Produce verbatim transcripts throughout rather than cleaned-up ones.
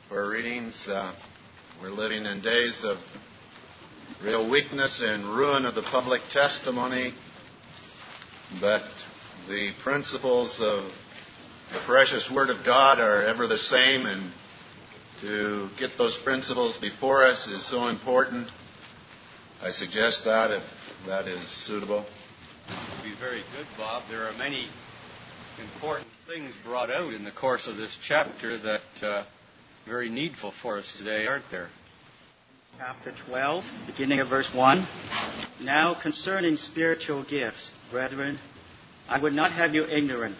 for our readings. Uh, we're living in days of real weakness and ruin of the public testimony, but the principles of the precious Word of God are ever the same, and to get those principles before us is so important. I suggest that if that is suitable. That would be very good, Bob. There are many important things brought out in the course of this chapter that uh, are very needful for us today, aren't there? Chapter twelve, beginning of verse one. Now concerning spiritual gifts, brethren, I would not have you ignorant.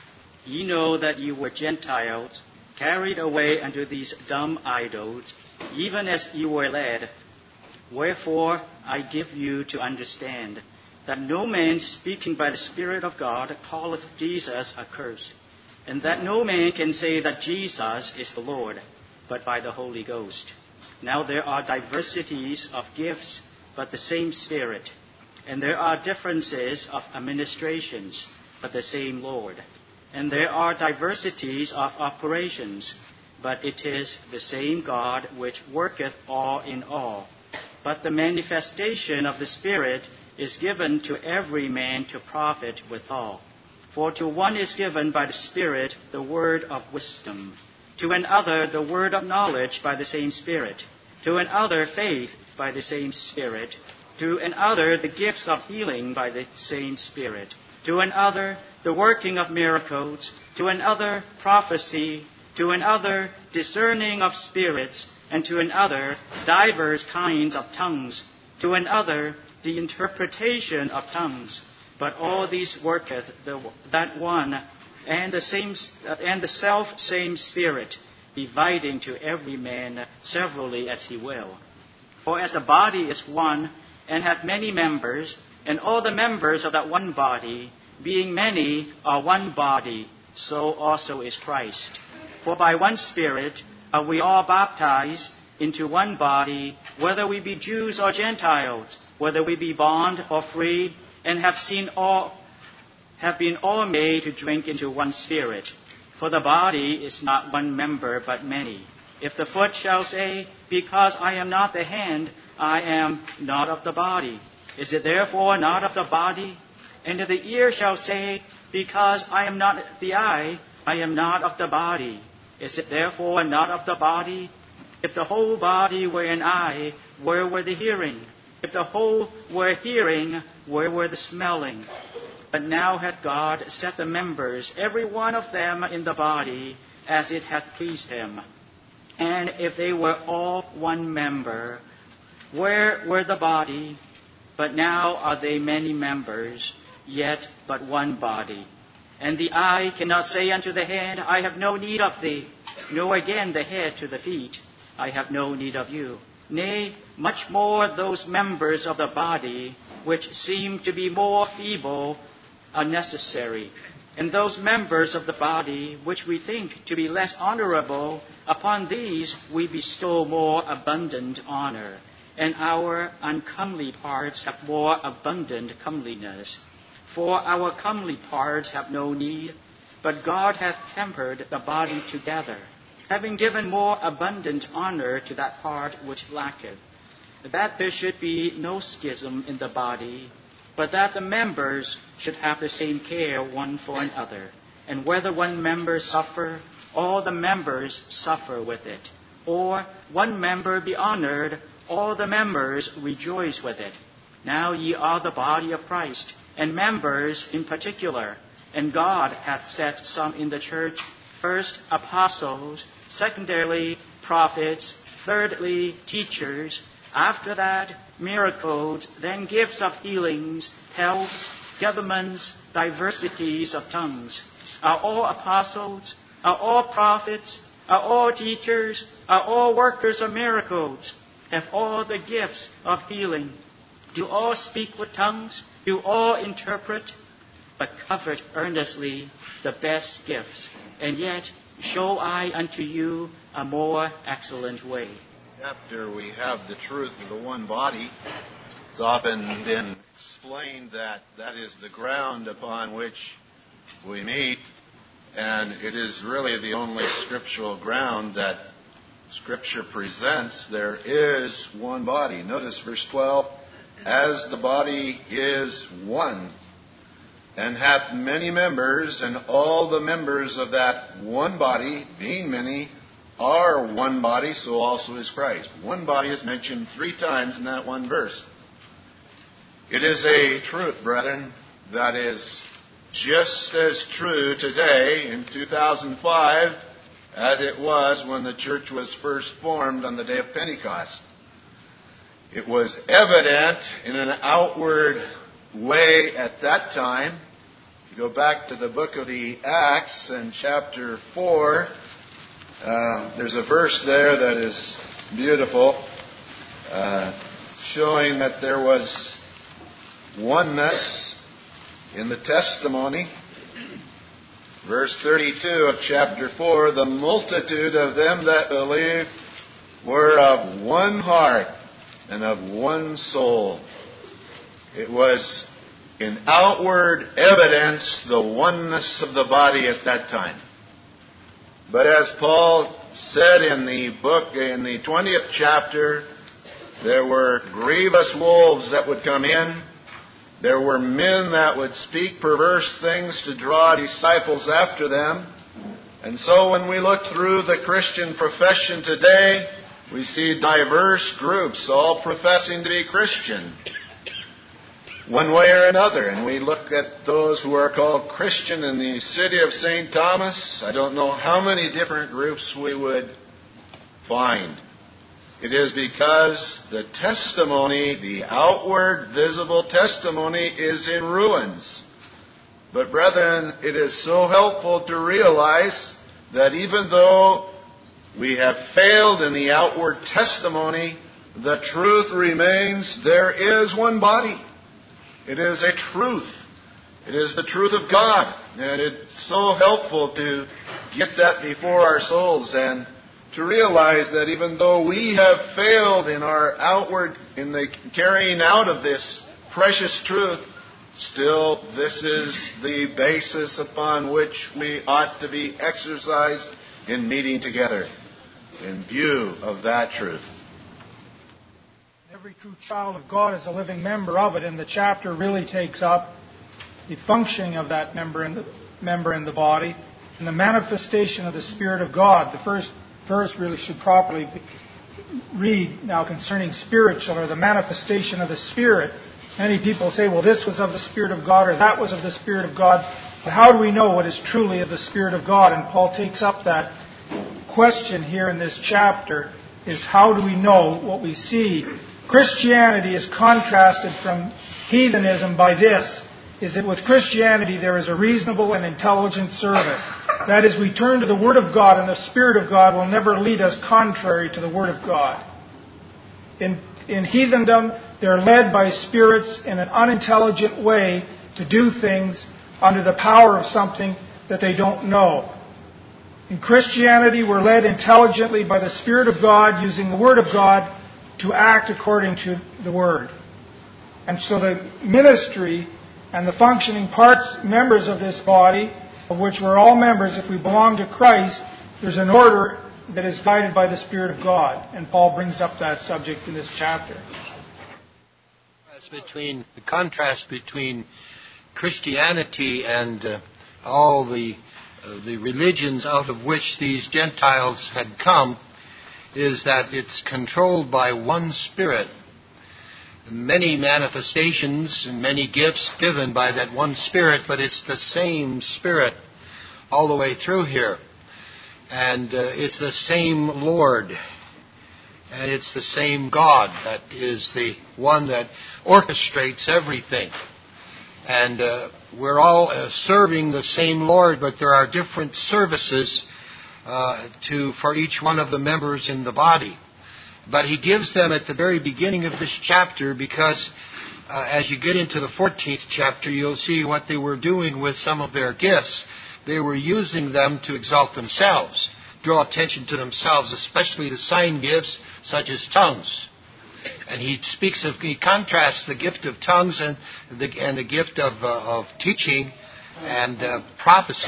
Ye know that you were Gentiles, carried away unto these dumb idols, even as you were led. Wherefore I give you to understand that no man speaking by the Spirit of God calleth Jesus accursed, and that no man can say that Jesus is the Lord, but by the Holy Ghost. Now there are diversities of gifts, but the same Spirit. And there are differences of administrations, but the same Lord. And there are diversities of operations, but it is the same God which worketh all in all. But the manifestation of the Spirit is given to every man to profit withal. For to one is given by the Spirit the word of wisdom, to another the word of knowledge by the same Spirit, to another faith by the same Spirit, to another the gifts of healing by the same Spirit, to another the working of miracles, to another prophecy, to another discerning of spirits, and to another divers kinds of tongues, to another the interpretation of tongues. But all these worketh the, that one and the same uh, and the self same Spirit, dividing to every man severally as he will. For as a body is one, and hath many members, and all the members of that one body, being many, are one body, so also is Christ. For by one Spirit are we all baptized into one body, whether we be Jews or Gentiles, whether we be bond or free, and have seen all, have been all made to drink into one Spirit. For the body is not one member, but many. If the foot shall say, because I am not the hand, I am not of the body, is it therefore not of the body? And if the ear shall say, because I am not the eye, I am not of the body, is it therefore not of the body? If the whole body were an eye, where were the hearing? If the whole were hearing, where were the smelling? But now hath God set the members, every one of them in the body, as it hath pleased him. And if they were all one member, where were the body? But now are they many members, yet but one body. And the eye cannot say unto the hand, I have no need of thee, nor again the head to the feet, I have no need of you. Nay, much more those members of the body which seem to be more feeble are necessary. And those members of the body which we think to be less honorable, upon these we bestow more abundant honor. And our uncomely parts have more abundant comeliness. For our comely parts have no need, but God hath tempered the body together, having given more abundant honor to that part which lacketh, that there should be no schism in the body, but that the members should have the same care one for another. And whether one member suffer, all the members suffer with it. Or one member be honored, all the members rejoice with it. Now ye are the body of Christ, and members in particular. And God hath set some in the church, first apostles, secondarily prophets, thirdly teachers, after that miracles, then gifts of healings, helps, governments, diversities of tongues. Are all apostles? Are all prophets? Are all teachers? Are all workers of miracles? Have all the gifts of healing? Do all speak with tongues? Do all interpret? But covet earnestly the best gifts, and yet show I unto you a more excellent way. After we have the truth of the one body, it's often been explained that that is the ground upon which we meet, and it is really the only scriptural ground that Scripture presents, there is one body. Notice verse twelve, as the body is one, and hath many members, and all the members of that one body, being many, are one body, so also is Christ. One body is mentioned three times in that one verse. It is a truth, brethren, that is just as true today in two thousand five as it was when the church was first formed on the day of Pentecost. It was evident in an outward way at that time. If you go back to the book of the Acts and chapter four, uh, there's a verse there that is beautiful, uh, showing that there was oneness in the testimony. Verse thirty-two of chapter four, the multitude of them that believed were of one heart and of one soul. It was in outward evidence the oneness of the body at that time. But as Paul said in the book, in the twentieth chapter, there were grievous wolves that would come in. There were men that would speak perverse things to draw disciples after them. And so when we look through the Christian profession today, we see diverse groups all professing to be Christian, one way or another. And we look at those who are called Christian in the city of Saint Thomas. I don't know how many different groups we would find. It is because the testimony, the outward visible testimony, is in ruins. But brethren, it is so helpful to realize that even though we have failed in the outward testimony, the truth remains. There is one body. It is a truth. It is the truth of God. And it's so helpful to get that before our souls and to realize that even though we have failed in our outward, in the carrying out of this precious truth, still this is the basis upon which we ought to be exercised in meeting together in view of that truth. Every true child of God is a living member of it, and the chapter really takes up the functioning of that member in the, member in the body and the manifestation of the Spirit of God. The first verse really should properly read now concerning spiritual, or the manifestation of the Spirit. Many people say, well, this was of the Spirit of God or that was of the Spirit of God. But how do we know what is truly of the Spirit of God? And Paul takes up that question here in this chapter, is how do we know what we see? Christianity is contrasted from heathenism by this, is that with Christianity there is a reasonable and intelligent service. That is, we turn to the Word of God, and the Spirit of God will never lead us contrary to the Word of God. In, in heathendom, they're led by spirits in an unintelligent way to do things under the power of something that they don't know. In Christianity, we're led intelligently by the Spirit of God, using the Word of God to act according to the Word. And so the ministry and the functioning parts, members of this body, of which we're all members if we belong to Christ, there's an order that is guided by the Spirit of God. And Paul brings up that subject in this chapter. Between the contrast between Christianity and uh, all the uh, the religions out of which these Gentiles had come is that it's controlled by one Spirit. Many manifestations and many gifts given by that one Spirit, but it's the same Spirit all the way through here. And uh, it's the same Lord. And it's the same God that is the one that orchestrates everything. And uh, we're all uh, serving the same Lord, but there are different services uh, to for each one of the members in the body. But he gives them at the very beginning of this chapter because uh, as you get into the fourteenth chapter, you'll see what they were doing with some of their gifts. They were using them to exalt themselves, draw attention to themselves, especially the sign gifts such as tongues. And he speaks of, he contrasts the gift of tongues and the, and the gift of, uh, of teaching and uh, prophecy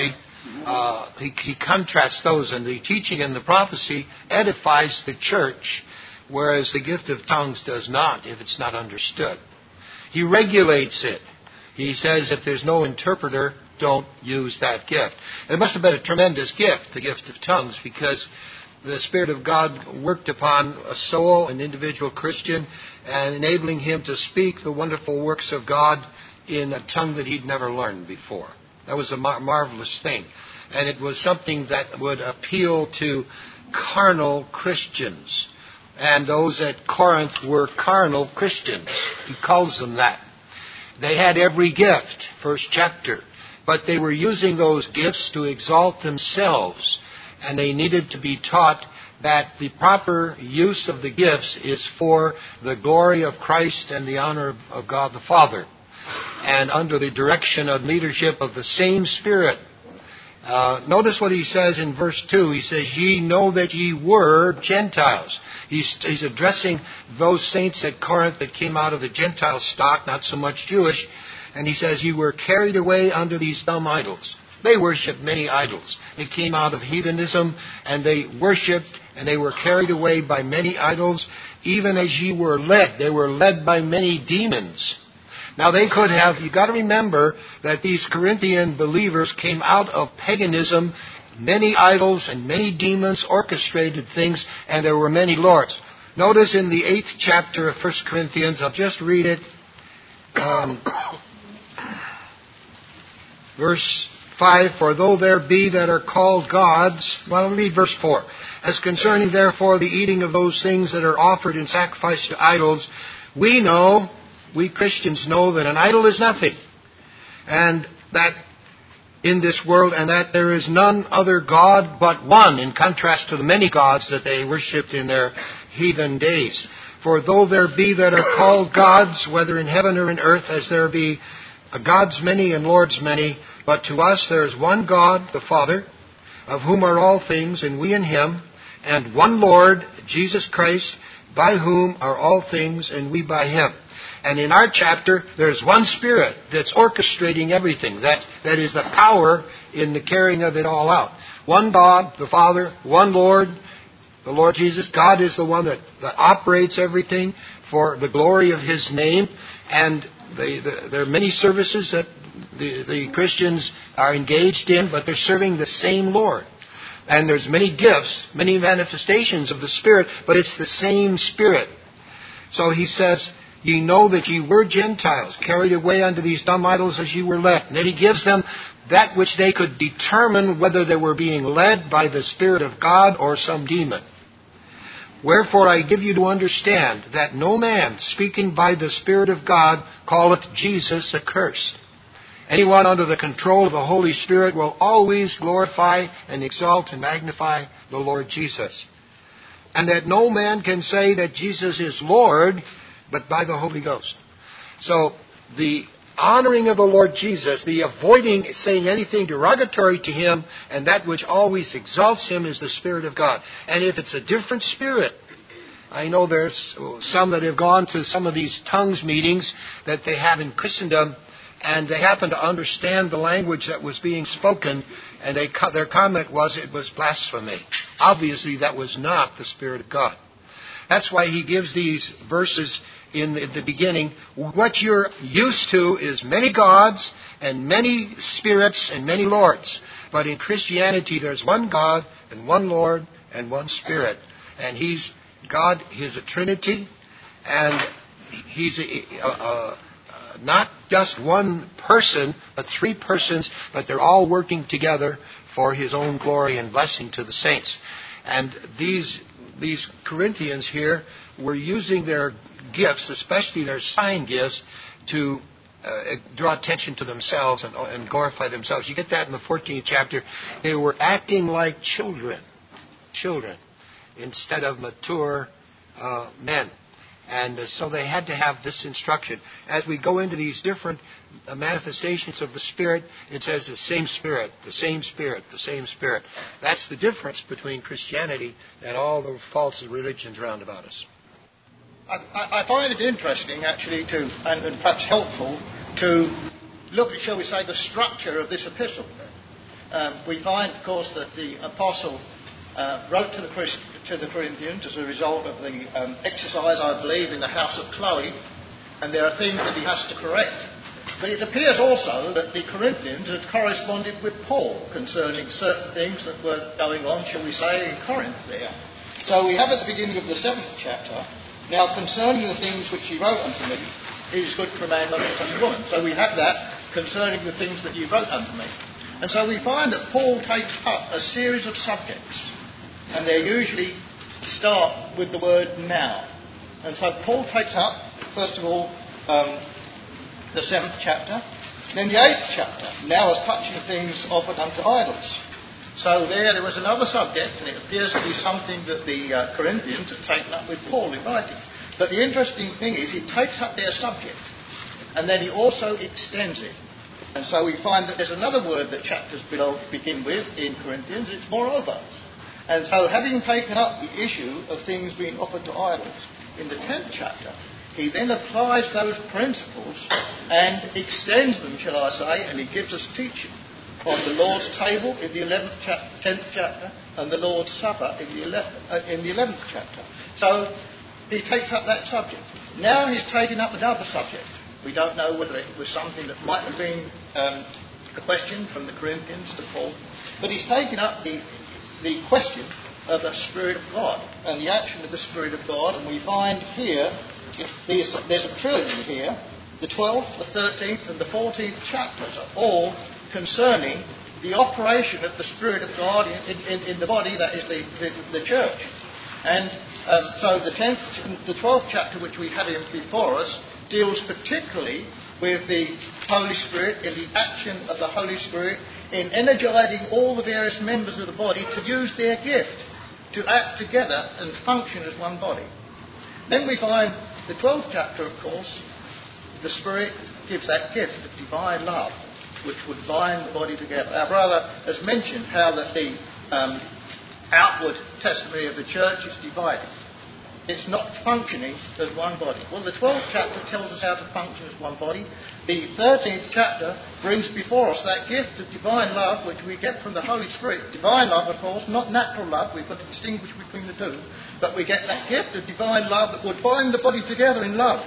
uh, he, he contrasts those, and the teaching and the prophecy edifies the church, whereas the gift of tongues does not if it's not understood. He regulates it. He says if there's no interpreter, don't use that gift. It must have been a tremendous gift, the gift of tongues, because the Spirit of God worked upon a soul, an individual Christian, and enabling him to speak the wonderful works of God in a tongue that he'd never learned before. That was a mar- marvelous thing. And it was something that would appeal to carnal Christians. And those at Corinth were carnal Christians. He calls them that. They had every gift, first chapter. But they were using those gifts to exalt themselves. And they needed to be taught that the proper use of the gifts is for the glory of Christ and the honor of God the Father, and under the direction and leadership of the same Spirit. Uh, notice what he says in verse two. He says, ye know that ye were Gentiles. He's, he's addressing those saints at Corinth that came out of the Gentile stock, not so much Jewish. And he says, ye were carried away under these dumb idols. They worshipped many idols. They came out of heathenism, and they worshipped, and they were carried away by many idols, even as ye were led. They were led by many demons. Now they could have, you've got to remember that these Corinthian believers came out of paganism. Many idols and many demons orchestrated things, and there were many lords. Notice in the eighth chapter of First Corinthians, I'll just read it, um, verse five, for though there be that are called gods, well, I'll read verse four. As concerning therefore the eating of those things that are offered in sacrifice to idols, we know, we Christians know that an idol is nothing, and that in this world, and that there is none other God but one, in contrast to the many gods that they worshipped in their heathen days. For though there be that are called gods, whether in heaven or in earth, as there be gods many and lords many, but to us there is one God, the Father, of whom are all things, and we in him, and one Lord, Jesus Christ, by whom are all things, and we by him. And in our chapter, there's one Spirit that's orchestrating everything. That, that is the power in the carrying of it all out. One God, the Father, one Lord, the Lord Jesus. God is the one that, that operates everything for the glory of his name. And they, the, there are many services that the, the Christians are engaged in, but they're serving the same Lord. And there's many gifts, many manifestations of the Spirit, but it's the same Spirit. So he says, ye know that ye were Gentiles, carried away unto these dumb idols as ye were led. And then he gives them that which they could determine whether they were being led by the Spirit of God or some demon. Wherefore I give you to understand that no man speaking by the Spirit of God calleth Jesus accursed. Anyone under the control of the Holy Spirit will always glorify and exalt and magnify the Lord Jesus. And that no man can say that Jesus is Lord but by the Holy Ghost. So the honoring of the Lord Jesus, the avoiding saying anything derogatory to him, and that which always exalts him is the Spirit of God. And if it's a different spirit, I know there's some that have gone to some of these tongues meetings that they have in Christendom, and they happen to understand the language that was being spoken, and they, their comment was it was blasphemy. Obviously that was not the Spirit of God. That's why he gives these verses in the beginning. What you're used to is many gods and many spirits and many lords. But in Christianity, there's one God and one Lord and one Spirit. And He's God, He's a Trinity, and He's a, a, a, not just one person, but three persons, but they're all working together for His own glory and blessing to the saints. And these these Corinthians here were using their gifts, especially their sign gifts, to uh, draw attention to themselves and, and glorify themselves. You get that in the fourteenth chapter. They were acting like children, children, instead of mature uh, men. And uh, so they had to have this instruction. As we go into these different uh, manifestations of the Spirit, it says the same Spirit, the same Spirit, the same Spirit. That's the difference between Christianity and all the false religions round about us. I, I find it interesting, actually, to and, and perhaps helpful, to look at, shall we say, the structure of this epistle. um, we find, of course, that the apostle uh, wrote to the, Christ- to the Corinthians as a result of the um, exercise, I believe, in the house of Chloe, and there are things that he has to correct. But it appears also that the Corinthians had corresponded with Paul concerning certain things that were going on, shall we say, in Corinth there. So we have at the beginning of the seventh chapter, now concerning the things which he wrote unto me, it is good for a man not to touch a woman. So we have that concerning the things that you wrote unto me. And so we find that Paul takes up a series of subjects, and they usually start with the word now. And so Paul takes up, first of all, um, the seventh chapter, then the eighth chapter, now as touching things offered unto idols. So there, there was another subject, and it appears to be something that the uh, Corinthians have taken up with Paul in writing. But the interesting thing is, he takes up their subject, and then he also extends it. And so we find that there's another word that chapters below begin with in Corinthians, it's moreover. And so having taken up the issue of things being offered to idols in the tenth chapter, he then applies those principles and extends them, shall I say, and he gives us teaching on the Lord's table in the eleventh chapter, tenth chapter, and the Lord's Supper in the eleventh, uh, in the eleventh chapter. So he takes up that subject. Now he's taken up another subject. We don't know whether it was something that might have been um, a question from the Corinthians to Paul, but he's taken up the, the question of the Spirit of God and the action of the Spirit of God, and we find here, there's, there's a trilogy here, the twelfth, the thirteenth and the fourteenth chapters are all concerning the operation of the Spirit of God in, in, in the body, that is the, the, the church. And um, so the tenth, the twelfth chapter which we have here before us deals particularly with the Holy Spirit, in the action of the Holy Spirit in energizing all the various members of the body to use their gift, to act together and function as one body. Then we find the twelfth chapter, of course, the Spirit gives that gift of divine love, which would bind the body together. Our brother has mentioned how that the um, outward testimony of the church is divided. It's not functioning as one body. Well, the twelfth chapter tells us how to function as one body. The thirteenth chapter brings before us that gift of divine love which we get from the Holy Spirit. Divine love, of course, not natural love. We've got to distinguish between the two. But we get that gift of divine love that would bind the body together in love.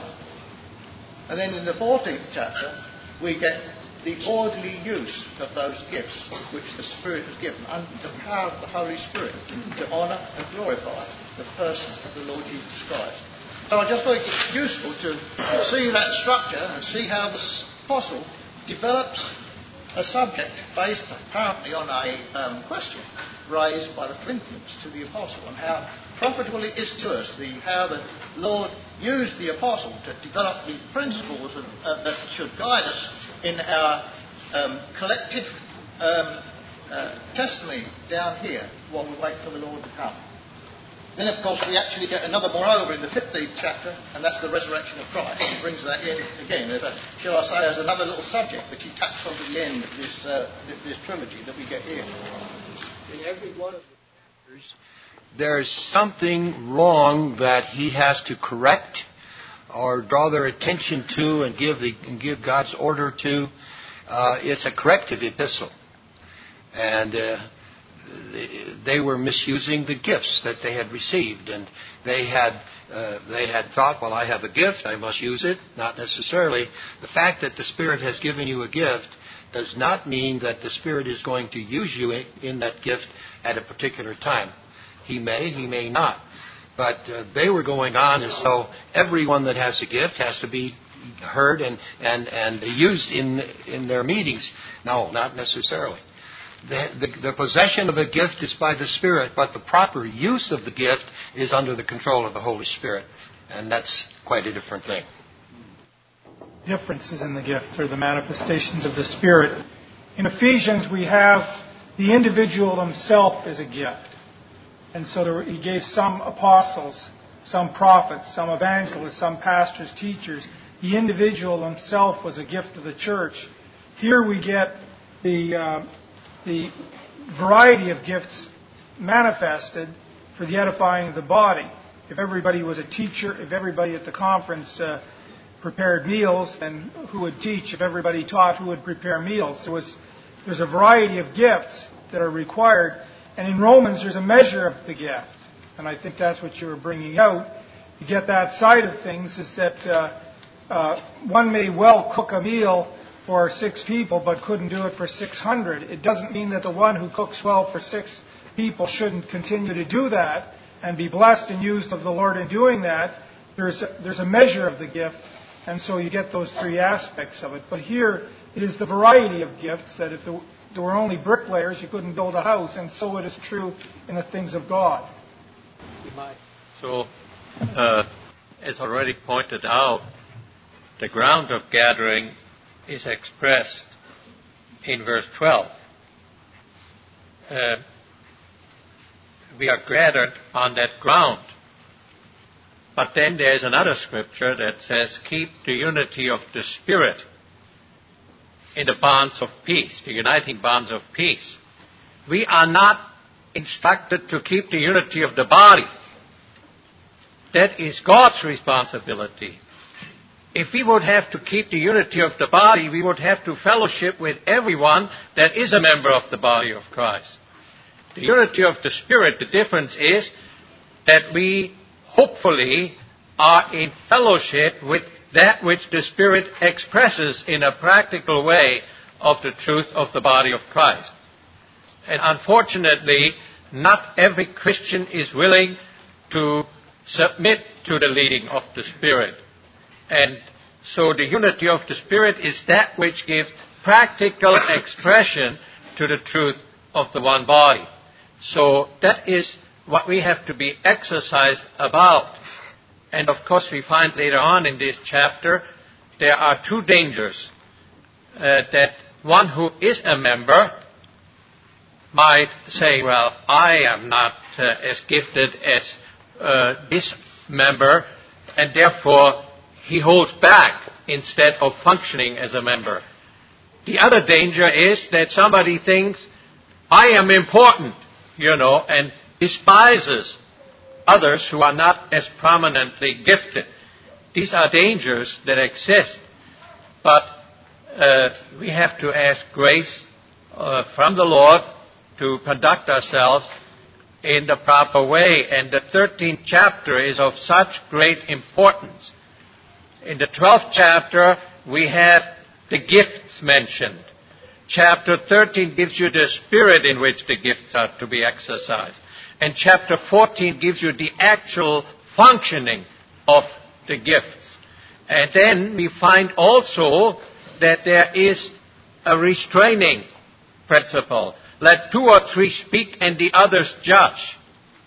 And then in the fourteenth chapter, we get the orderly use of those gifts which the Spirit has given under the power of the Holy Spirit to honour and glorify the person of the Lord Jesus Christ. So I just think it's useful to see that structure and see how the apostle develops a subject based apparently on a um, question raised by the Corinthians to the apostle, and how profitable it is to us, the, how the Lord used the apostle to develop the principles of, uh, that should guide us in our um, collective um, uh, testimony down here while we wait for the Lord to come. Then, of course, we actually get another moreover in the fifteenth chapter, and that's the resurrection of Christ. He brings that in again, as a, shall I say, as another little subject that he tacks on to the end of this, uh, this trilogy that we get here. In every one of the chapters, there's something wrong that he has to correct or draw their attention to and give, the, and give God's order to. Uh, it's a corrective epistle. And uh, they were misusing the gifts that they had received, and they had uh, they had thought, well, I have a gift, I must use it. Not necessarily. The fact that the Spirit has given you a gift does not mean that the Spirit is going to use you in, in that gift at a particular time. He may, he may not. But uh, they were going on as though everyone that has a gift has to be heard and, and, and used in in their meetings. No, not necessarily. The, the, the possession of a gift is by the Spirit, but the proper use of the gift is under the control of the Holy Spirit. And that's quite a different thing. Differences in the gifts are the manifestations of the Spirit. In Ephesians, we have the individual himself as a gift. And so there, he gave some apostles, some prophets, some evangelists, some pastors, teachers. The individual himself was a gift of the church. Here we get the... Uh, the variety of gifts manifested for the edifying of the body. If everybody was a teacher, if everybody at the conference uh, prepared meals, then who would teach? If everybody taught, who would prepare meals? There was there's a variety of gifts that are required. And in Romans, there's a measure of the gift. And I think that's what you were bringing out. You get that side of things, is that uh, uh, one may well cook a meal for six people, but couldn't do it for six hundred. It doesn't mean that the one who cooks well for six people shouldn't continue to do that and be blessed and used of the Lord in doing that. There's a, there's a measure of the gift, and so you get those three aspects of it. But here, it is the variety of gifts that if there, there were only bricklayers, you couldn't build a house, and so it is true in the things of God. So, uh, as already pointed out, the ground of gathering is expressed in verse twelve. Uh, we are gathered on that ground. But then there's another scripture that says, keep the unity of the Spirit in the bonds of peace, the uniting bonds of peace. We are not instructed to keep the unity of the body. That is God's responsibility. If we would have to keep the unity of the body, we would have to fellowship with everyone that is a member of the body of Christ. The unity of the Spirit, the difference is that we hopefully are in fellowship with that which the Spirit expresses in a practical way of the truth of the body of Christ. And unfortunately, not every Christian is willing to submit to the leading of the Spirit. And so the unity of the Spirit is that which gives practical expression to the truth of the one body. So that is what we have to be exercised about. And of course we find later on in this chapter there are two dangers. Uh, that one who is a member might say, well, I am not uh, as gifted as uh, this member, and therefore he holds back instead of functioning as a member. The other danger is that somebody thinks, I am important, you know, and despises others who are not as prominently gifted. These are dangers that exist. But uh, we have to ask grace uh, from the Lord to conduct ourselves in the proper way. And the thirteenth chapter is of such great importance. In the twelfth chapter, we have the gifts mentioned. Chapter thirteen gives you the spirit in which the gifts are to be exercised. And chapter fourteen gives you the actual functioning of the gifts. And then we find also that there is a restraining principle. Let two or three speak and the others judge.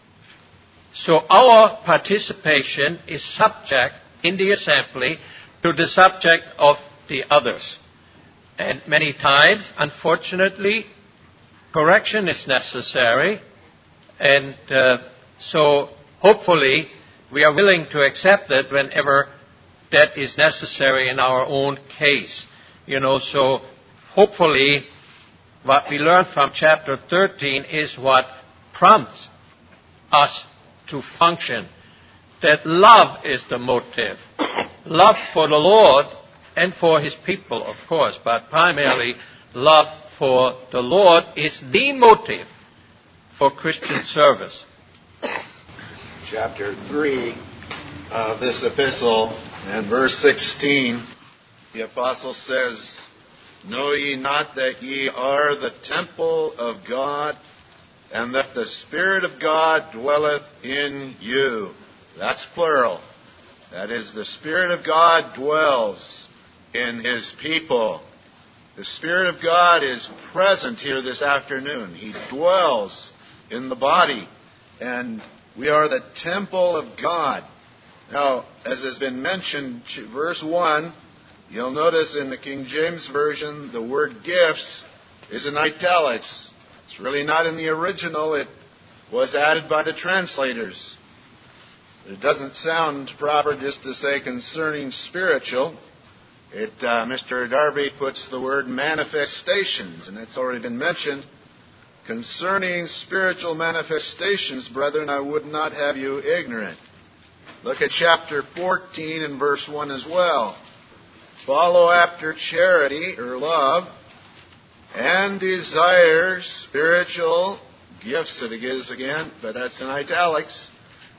So our participation is subject in the assembly to the subject of the others. And many times, unfortunately, correction is necessary. And uh, so hopefully we are willing to accept it whenever that is necessary in our own case. You know, so hopefully what we learn from chapter thirteen is what prompts us to function. That love is the motive. Love for the Lord and for His people, of course, but primarily love for the Lord is the motive for Christian service. Chapter three of this epistle and verse sixteen, the apostle says, Know ye not that ye are the temple of God, and that the Spirit of God dwelleth in you? That's plural. That is, the Spirit of God dwells in His people. The Spirit of God is present here this afternoon. He dwells in the body. And we are the temple of God. Now, as has been mentioned, verse one, you'll notice in the King James Version, the word gifts is in italics. It's really not in the original. It was added by the translators. It doesn't sound proper just to say concerning spiritual. It, uh, Mister Darby puts the word manifestations, and it's already been mentioned. Concerning spiritual manifestations, brethren, I would not have you ignorant. Look at chapter fourteen and verse one as well. Follow after charity, or love, and desire spiritual gifts, it is again, but that's in italics,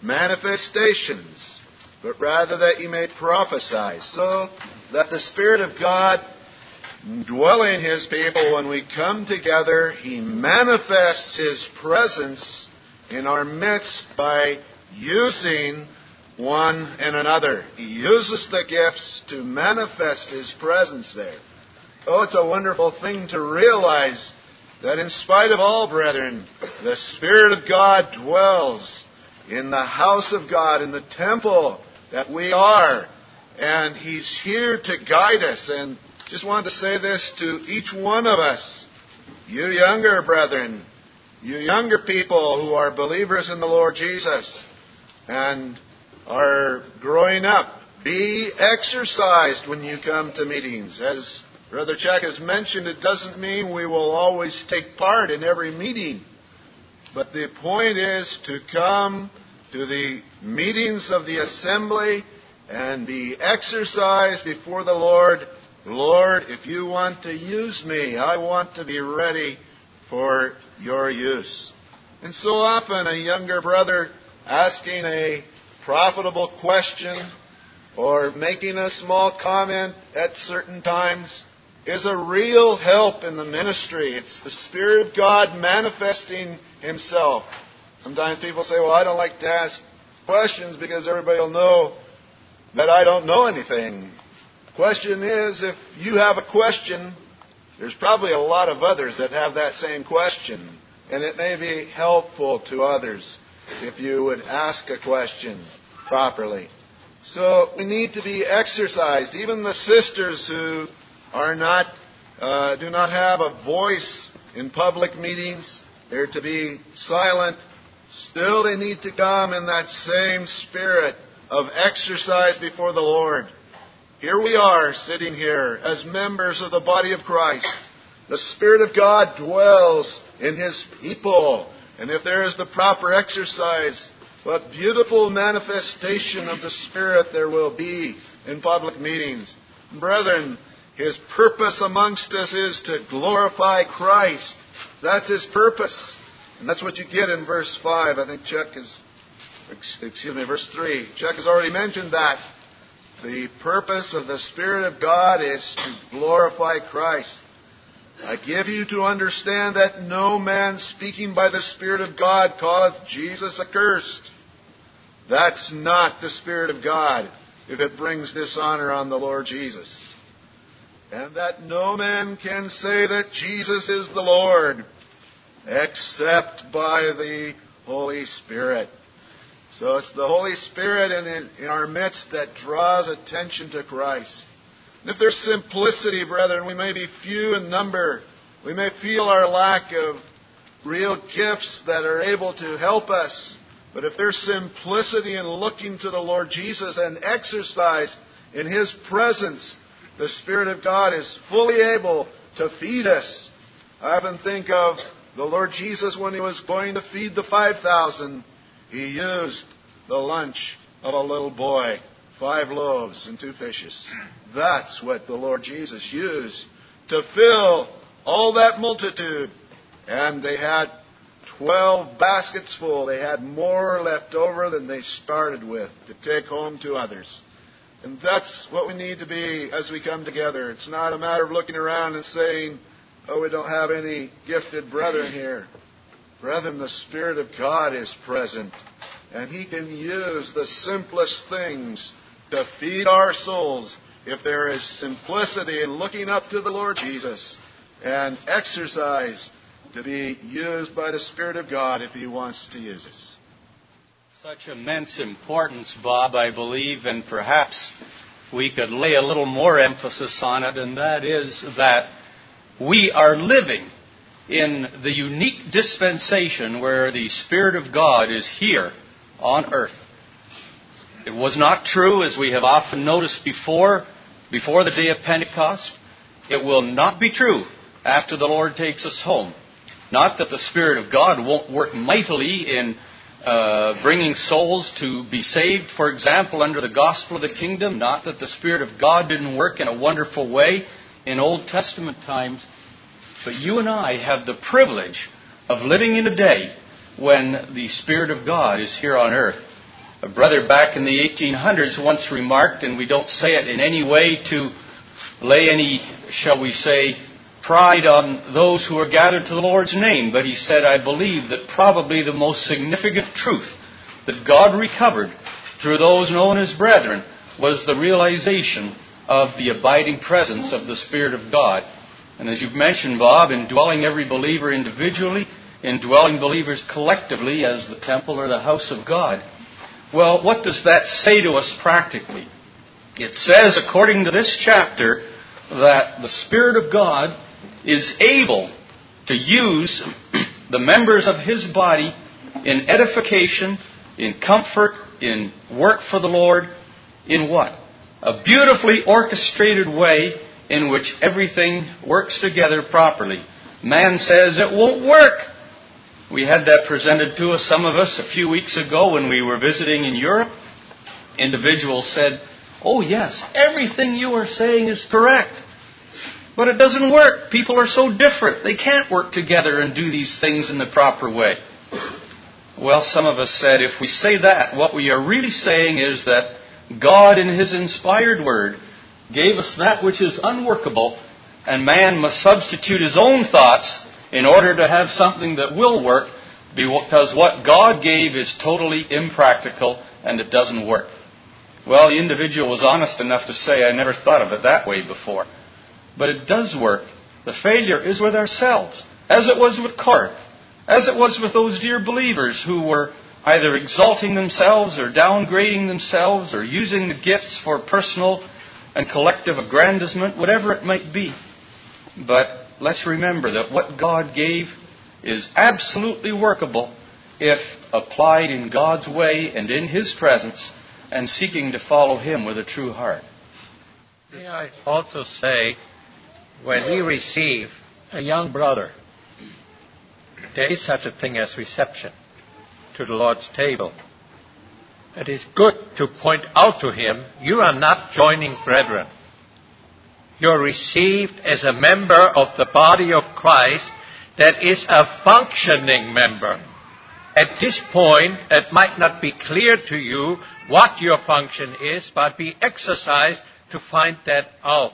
manifestations, but rather that ye may prophesy, so that the Spirit of God dwelling His people, when we come together, He manifests His presence in our midst by using one and another. He uses the gifts to manifest His presence there. Oh, it's a wonderful thing to realize that in spite of all, brethren, the Spirit of God dwells in the house of God, in the temple that we are, and He's here to guide us. And just wanted to say this to each one of us, you younger brethren, you younger people who are believers in the Lord Jesus and are growing up, be exercised when you come to meetings. As Brother Chuck has mentioned, it doesn't mean we will always take part in every meeting. But the point is to come to the meetings of the assembly and be exercised before the Lord. Lord, if you want to use me, I want to be ready for your use. And so often a younger brother asking a profitable question or making a small comment at certain times is a real help in the ministry. It's the Spirit of God manifesting Himself. Sometimes people say, well, I don't like to ask questions because everybody will know that I don't know anything. The question is, if you have a question, there's probably a lot of others that have that same question. And it may be helpful to others if you would ask a question properly. So we need to be exercised. Even the sisters who are not, uh, do not have a voice in public meetings, they're to be silent. Still they need to come in that same spirit of exercise before the Lord. Here we are sitting here as members of the body of Christ. The Spirit of God dwells in His people. And if there is the proper exercise, what beautiful manifestation of the Spirit there will be in public meetings. Brethren, His purpose amongst us is to glorify Christ. That's His purpose. And that's what you get in verse five. I think Chuck is, excuse me, verse three. Chuck has already mentioned that. The purpose of the Spirit of God is to glorify Christ. I give you to understand that no man speaking by the Spirit of God calleth Jesus accursed. That's not the Spirit of God if it brings dishonor on the Lord Jesus. And that no man can say that Jesus is the Lord except by the Holy Spirit. So it's the Holy Spirit in, in our midst that draws attention to Christ. And if there's simplicity, brethren, we may be few in number. We may feel our lack of real gifts that are able to help us. But if there's simplicity in looking to the Lord Jesus and exercise in His presence, the Spirit of God is fully able to feed us. I often think of the Lord Jesus when He was going to feed the five thousand. He used the lunch of a little boy, five loaves and two fishes. That's what the Lord Jesus used to fill all that multitude. And they had twelve baskets full. They had more left over than they started with to take home to others. And that's what we need to be as we come together. It's not a matter of looking around and saying, oh, we don't have any gifted brethren here. Brethren, the Spirit of God is present. And He can use the simplest things to feed our souls if there is simplicity in looking up to the Lord Jesus, and exercise to be used by the Spirit of God if He wants to use us. Such immense importance, Bob, I believe, and perhaps we could lay a little more emphasis on it, and that is that we are living in the unique dispensation where the Spirit of God is here on earth. It was not true, as we have often noticed before, before the day of Pentecost. It will not be true after the Lord takes us home. Not that the Spirit of God won't work mightily in uh, bringing souls to be saved, for example, under the gospel of the kingdom. Not that the Spirit of God didn't work in a wonderful way in Old Testament times. But you and I have the privilege of living in a day when the Spirit of God is here on earth. A brother back in the eighteen hundreds once remarked, and we don't say it in any way to lay any, shall we say, pride on those who are gathered to the Lord's name, but he said, I believe that probably the most significant truth that God recovered through those known as brethren was the realization of the abiding presence of the Spirit of God. And as you've mentioned, Bob, indwelling every believer individually, indwelling believers collectively as the temple or the house of God. Well, what does that say to us practically? It says, according to this chapter, that the Spirit of God is able to use the members of His body in edification, in comfort, in work for the Lord, in what? A beautifully orchestrated way in which everything works together properly. Man says it won't work. We had that presented to us, some of us, a few weeks ago when we were visiting in Europe. Individuals said, oh yes, everything you are saying is correct. But it doesn't work. People are so different. They can't work together and do these things in the proper way. Well, some of us said, if we say that, what we are really saying is that God in His inspired Word gave us that which is unworkable, and man must substitute his own thoughts in order to have something that will work, because what God gave is totally impractical and it doesn't work. Well, the individual was honest enough to say, I never thought of it that way before. But it does work. The failure is with ourselves, as it was with Corinth, as it was with those dear believers who were either exalting themselves or downgrading themselves or using the gifts for personal and collective aggrandizement, whatever it might be. But let's remember that what God gave is absolutely workable if applied in God's way and in His presence and seeking to follow Him with a true heart. May I also say, when we receive a young brother, there is such a thing as reception to the Lord's table. It is good to point out to him, you are not joining brethren. You are received as a member of the body of Christ that is a functioning member. At this point, it might not be clear to you what your function is, but be exercised to find that out.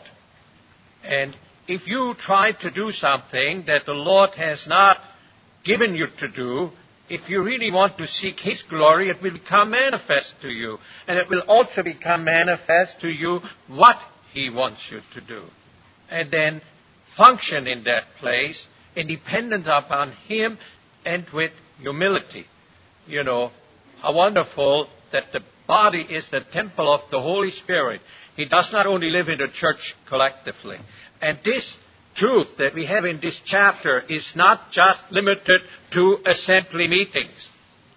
And if you try to do something that the Lord has not given you to do, if you really want to seek His glory, it will become manifest to you. And it will also become manifest to you what He wants you to do. And then function in that place, independent upon Him and with humility. You know, how wonderful that the body is the temple of the Holy Spirit. He does not only live in the church collectively. And this truth that we have in this chapter is not just limited to assembly meetings.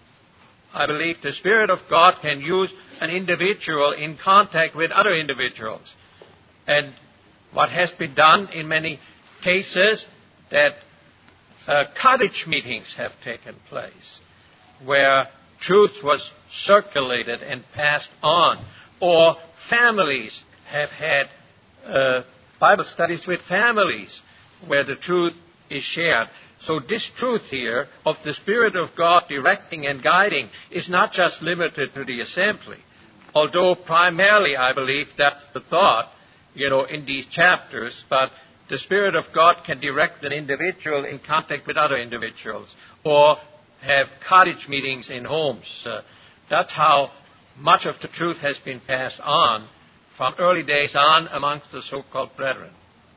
I believe the Spirit of God can use an individual in contact with other individuals. And what has been done in many cases, that uh, cottage meetings have taken place, where truth was circulated and passed on, or families have had uh, Bible studies with families where the truth is shared. So this truth here of the Spirit of God directing and guiding is not just limited to the assembly. Although primarily I believe that's the thought, you know, in these chapters, but the Spirit of God can direct an individual in contact with other individuals, or have cottage meetings in homes. Uh, that's how much of the truth has been passed on from early days on amongst the so-called brethren.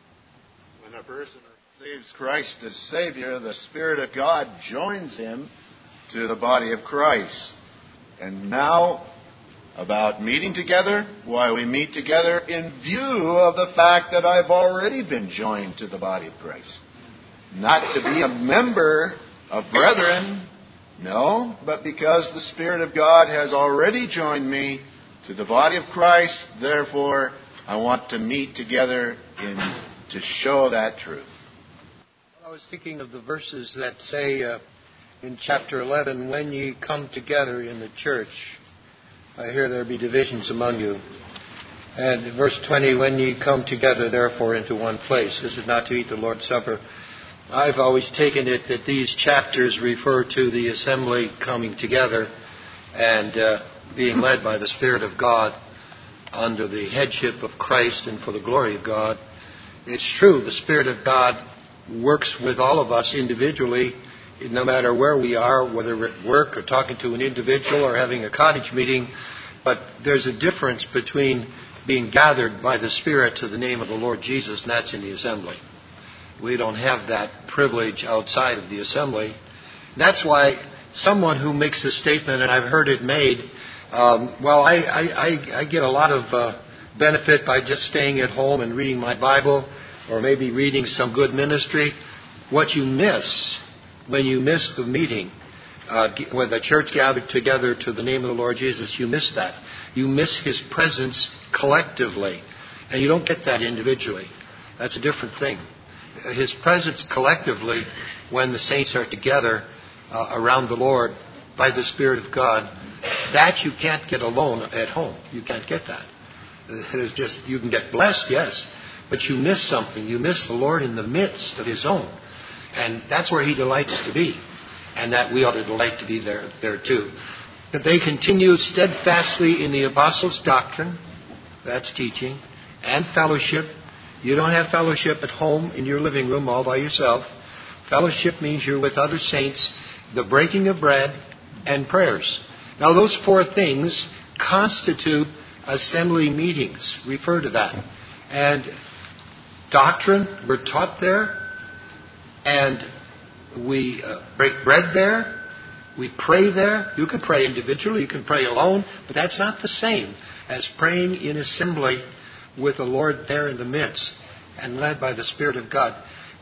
When a person receives Christ as Savior, the Spirit of God joins him to the body of Christ. And now, about meeting together, why we meet together in view of the fact that I've already been joined to the body of Christ. Not to be a member of brethren, no, but because the Spirit of God has already joined me to the body of Christ, therefore I want to meet together in, to show that truth. I was thinking of the verses that say uh, in chapter eleven, when ye come together in the church, I hear there be divisions among you. And verse twenty, when ye come together, therefore, into one place. This is not to eat the Lord's Supper I've always taken it that these chapters refer to the assembly coming together and uh, being led by the Spirit of God under the headship of Christ and for the glory of God. It's true, the Spirit of God works with all of us individually, no matter where we are, whether we're at work or talking to an individual or having a cottage meeting. But there's a difference between being gathered by the Spirit to the name of the Lord Jesus, and that's in the assembly. We don't have that privilege outside of the assembly. That's why someone who makes a statement, and I've heard it made, um, well, I, I, I get a lot of uh, benefit by just staying at home and reading my Bible, or maybe reading some good ministry. What you miss when you miss the meeting, uh, when the church gathered together to the name of the Lord Jesus, you miss that. You miss His presence collectively, and you don't get that individually. That's a different thing. His presence collectively, when the saints are together uh, around the Lord by the Spirit of God, that you can't get alone at home. You can't get that. It's just, you can get blessed, yes, but you miss something. You miss the Lord in the midst of His own. And that's where He delights to be. And that we ought to delight to be there, there too. But they continue steadfastly in the apostles' doctrine, that's teaching, and fellowship. You don't have fellowship at home in your living room all by yourself. Fellowship means you're with other saints, the breaking of bread, and prayers. Now those four things constitute assembly meetings. Refer to that. And doctrine, we're taught there. And we uh, break bread there. We pray there. You can pray individually. You can pray alone. But that's not the same as praying in assembly with the Lord there in the midst and led by the Spirit of God.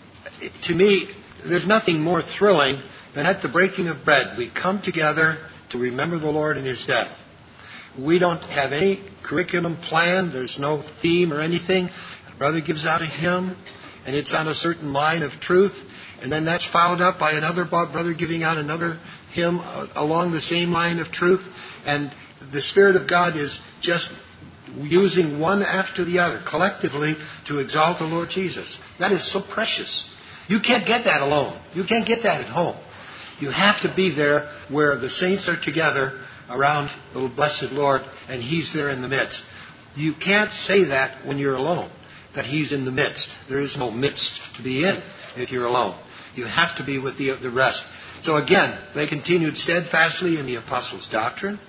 To me, there's nothing more thrilling than at the breaking of bread, we come together to remember the Lord and His death. We don't have any curriculum planned. There's no theme or anything. A brother gives out a hymn, and it's on a certain line of truth, and then that's followed up by another brother giving out another hymn along the same line of truth, and the Spirit of God is just using one after the other collectively to exalt the Lord Jesus. That is so precious. You can't get that alone. You can't get that at home. You have to be there where the saints are together around the blessed Lord, and He's there in the midst. You can't say that when you're alone, that He's in the midst. There is no midst to be in if you're alone. You have to be with the, the rest. So again, they continued steadfastly in the apostles' doctrine,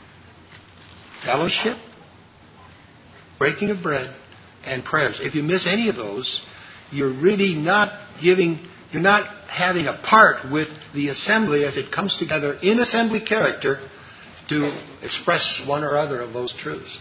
fellowship, breaking of bread, and prayers. If you miss any of those, you're really not giving, you're not having a part with the assembly as it comes together in assembly character to express one or other of those truths.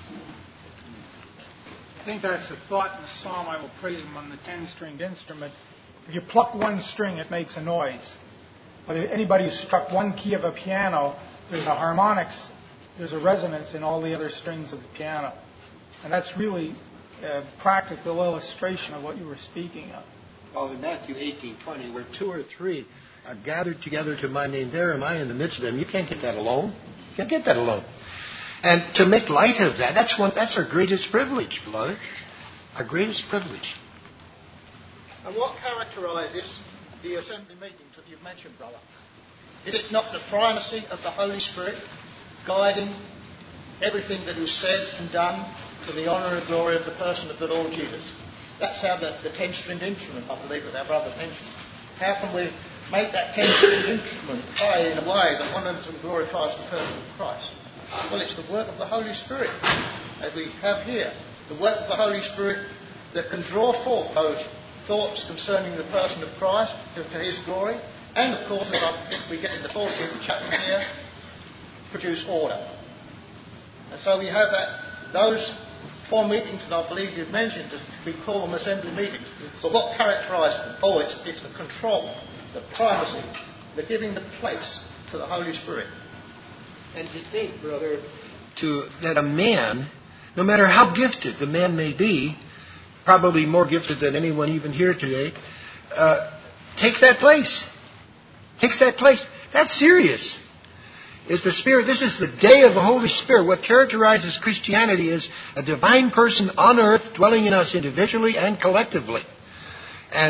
I think that's the thought in the psalm, I will praise Him on the ten-stringed instrument. If you pluck one string, it makes a noise. But if anybody who's struck one key of a piano, there's a harmonics, there's a resonance in all the other strings of the piano. And that's really a practical illustration of what you were speaking of. Well, in Matthew eighteen twenty, where two or three are gathered together to my name, there am I in the midst of them. You can't get that alone. You can't get that alone. And to make light of that, that's one. That's our greatest privilege, beloved. Our greatest privilege. And what characterises the assembly meetings that you've mentioned, brother? Is it not the primacy of the Holy Spirit guiding everything that is said and done to the honour and glory of the person of the Lord Jesus? That's how the, the ten-stringed instrument, I believe, that our brother mentioned. How can we make that ten-stringed instrument play in a way that honours and glorifies the person of Christ? Well, it's the work of the Holy Spirit, as we have here. The work of the Holy Spirit that can draw forth those thoughts concerning the person of Christ to, to His glory. And, of course, as I think we get in the fourteenth chapter here, produce order. And so we have that, those four meetings that I believe you've mentioned, we call them assembly meetings. But what characterises them? Oh, it's, it's the control, the primacy, the giving the place to the Holy Spirit. And to think, brother, to that a man, no matter how gifted the man may be, probably more gifted than anyone even here today, uh, takes that place. Takes that place. That's serious. Is the Spirit, this is the day of the Holy Spirit. What characterizes Christianity is a divine person on earth dwelling in us individually and collectively. And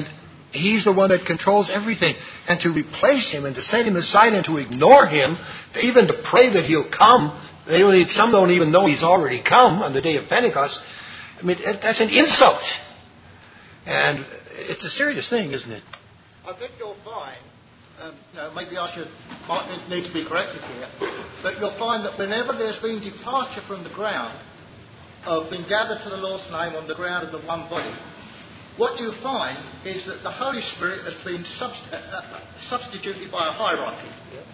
He's the one that controls everything. And to replace him and to set him aside and to ignore him, even to pray that he'll come, they don't even, some don't even know he's already come on the day of Pentecost. I mean, that's an insult. And it's a serious thing, isn't it? I think you'll find, um, you know, maybe I should might need to be corrected here, but you'll find that whenever there's been departure from the ground of being gathered to the Lord's name on the ground of the one body, what you find is that the Holy Spirit has been subst- uh, substituted by a hierarchy.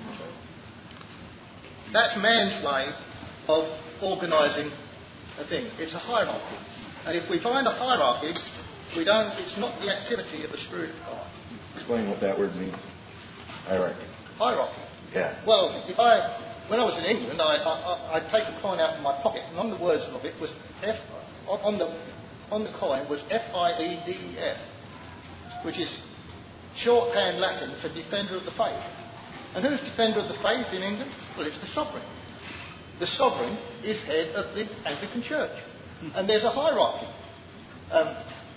That's man's way of organising a thing. It's a hierarchy. And if we find a hierarchy, we don't. It's not the activity of the Spirit of God. Explain what that word means. Hierarchy. Hierarchy. Yeah. Well, if I, when I was in England, I, I, I'd take a coin out of my pocket, and on the words of it was F, on the on the coin was F I E D E F, which is shorthand Latin for defender of the faith. And who's defender of the faith in England? Well, it's the sovereign. The sovereign is head of the Anglican Church, and there's a hierarchy. Um,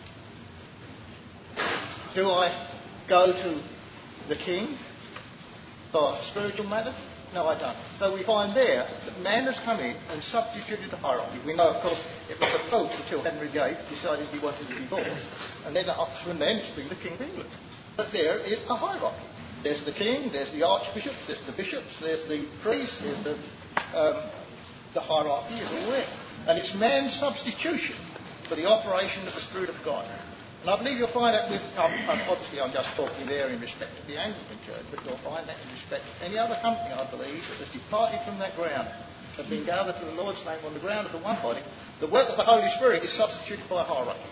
do I go to the king for spiritual matters? No, I don't. So we find there that man has come in and substituted the hierarchy. We know, of course, it was the Pope until Henry the eighth decided he wanted to divorce, and then from then it's been the King of England. But there is a hierarchy. There's the king, there's the archbishops, there's the bishops, there's the priests, there's the um, the hierarchy is all there, and it's man's substitution for the operation of the Spirit of God. And I believe you'll find that with, um, obviously I'm just talking there in respect of the Anglican Church, but you'll find that in respect of any other company, I believe, that has departed from that ground, have been gathered to the Lord's name on the ground of the one body. The work of the Holy Spirit is substituted by a hierarchy.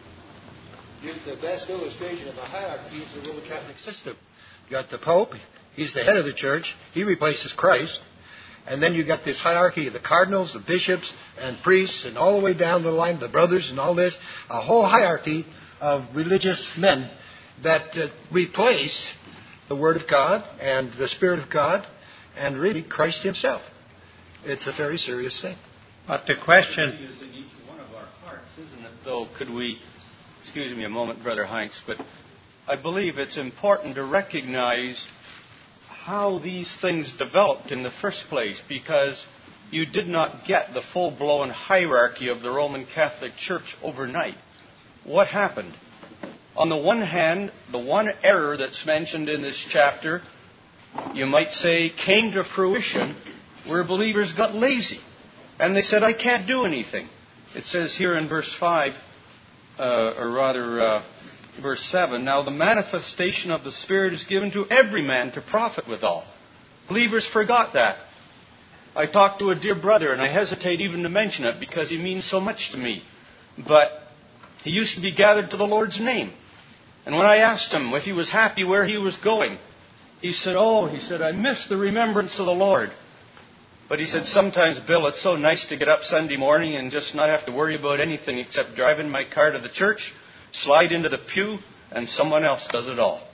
The best illustration of a hierarchy is the Roman Catholic system. You got the Pope, he's the head of the church, he replaces Christ, and then you got this hierarchy of the cardinals, the bishops, and priests, and all the way down the line, the brothers and all this, a whole hierarchy of religious men that uh, replace the Word of God and the Spirit of God and really Christ himself. It's a very serious thing. But the question is in each one of our hearts, isn't it? Though, could we, excuse me a moment, Brother Heinz, but I believe it's important to recognize how these things developed in the first place, because you did not get the full-blown hierarchy of the Roman Catholic Church overnight. What happened? On the one hand, the one error that's mentioned in this chapter, you might say, came to fruition where believers got lazy. And they said, I can't do anything. It says here in verse five, uh, or rather uh, verse seven, now the manifestation of the Spirit is given to every man to profit withal. Believers forgot that. I talked to a dear brother, and I hesitate even to mention it because he means so much to me. But he used to be gathered to the Lord's name. And when I asked him if he was happy where he was going, he said, oh, he said, I miss the remembrance of the Lord. But he said, sometimes, Bill, it's so nice to get up Sunday morning and just not have to worry about anything except driving my car to the church, slide into the pew, and someone else does it all.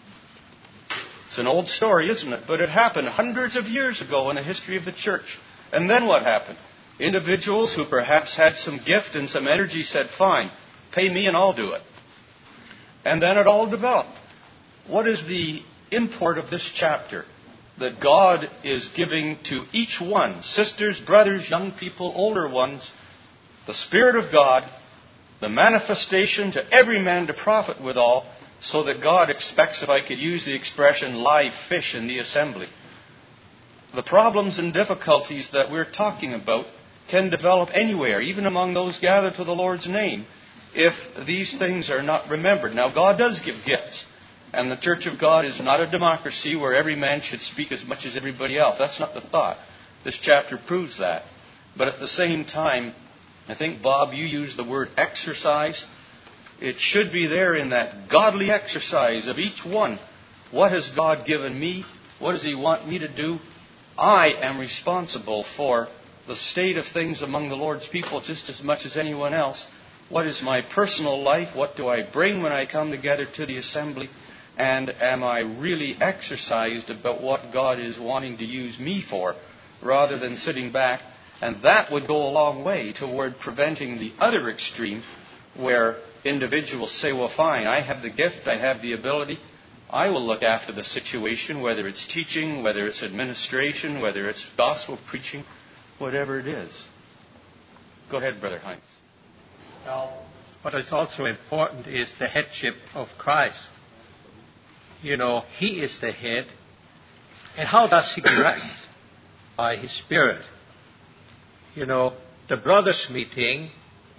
It's an old story, isn't it? But it happened hundreds of years ago in the history of the church. And then what happened? Individuals who perhaps had some gift and some energy said, fine, pay me and I'll do it. And then it all developed. What is the import of this chapter? That God is giving to each one, sisters, brothers, young people, older ones, the Spirit of God, the manifestation to every man to profit withal, so that God expects, if I could use the expression, live fish in the assembly. The problems and difficulties that we're talking about can develop anywhere, even among those gathered to the Lord's name, if these things are not remembered. Now, God does give gifts. And the Church of God is not a democracy where every man should speak as much as everybody else. That's not the thought. This chapter proves that. But at the same time, I think, Bob, you used the word exercise. It should be there in that godly exercise of each one. What has God given me? What does He want me to do? I am responsible for the state of things among the Lord's people just as much as anyone else. What is my personal life? What do I bring when I come together to the assembly? And am I really exercised about what God is wanting to use me for, rather than sitting back? And that would go a long way toward preventing the other extreme, where individuals say, well, fine, I have the gift, I have the ability, I will look after the situation, whether it's teaching, whether it's administration, whether it's gospel preaching, whatever it is. Go ahead, Brother Heinz. Well, what is also important is the headship of Christ. You know, He is the head. And how does He direct? By His Spirit. You know, the brothers' meeting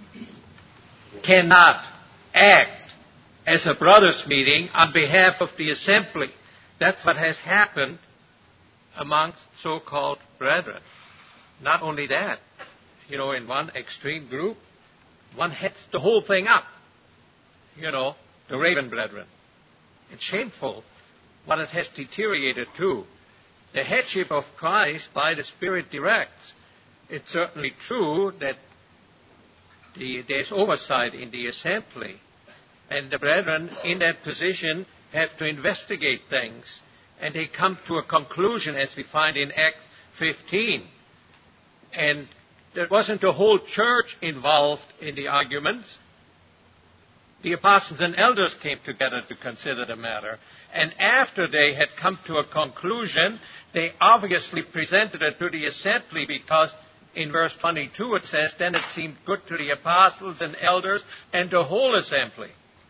cannot act as a brothers' meeting on behalf of the assembly. That's what has happened amongst so-called brethren. Not only that, you know, in one extreme group, one heads the whole thing up. You know, the Raven brethren. It's shameful what it has deteriorated to. The headship of Christ by the Spirit directs. It's certainly true that the, there's oversight in the assembly. And the brethren in that position have to investigate things. And they come to a conclusion, as we find in Acts fifteen. And there wasn't the whole church involved in the arguments. The apostles and elders came together to consider the matter. And after they had come to a conclusion, they obviously presented it to the assembly, because in verse twenty-two it says, then it seemed good to the apostles and elders and the whole assembly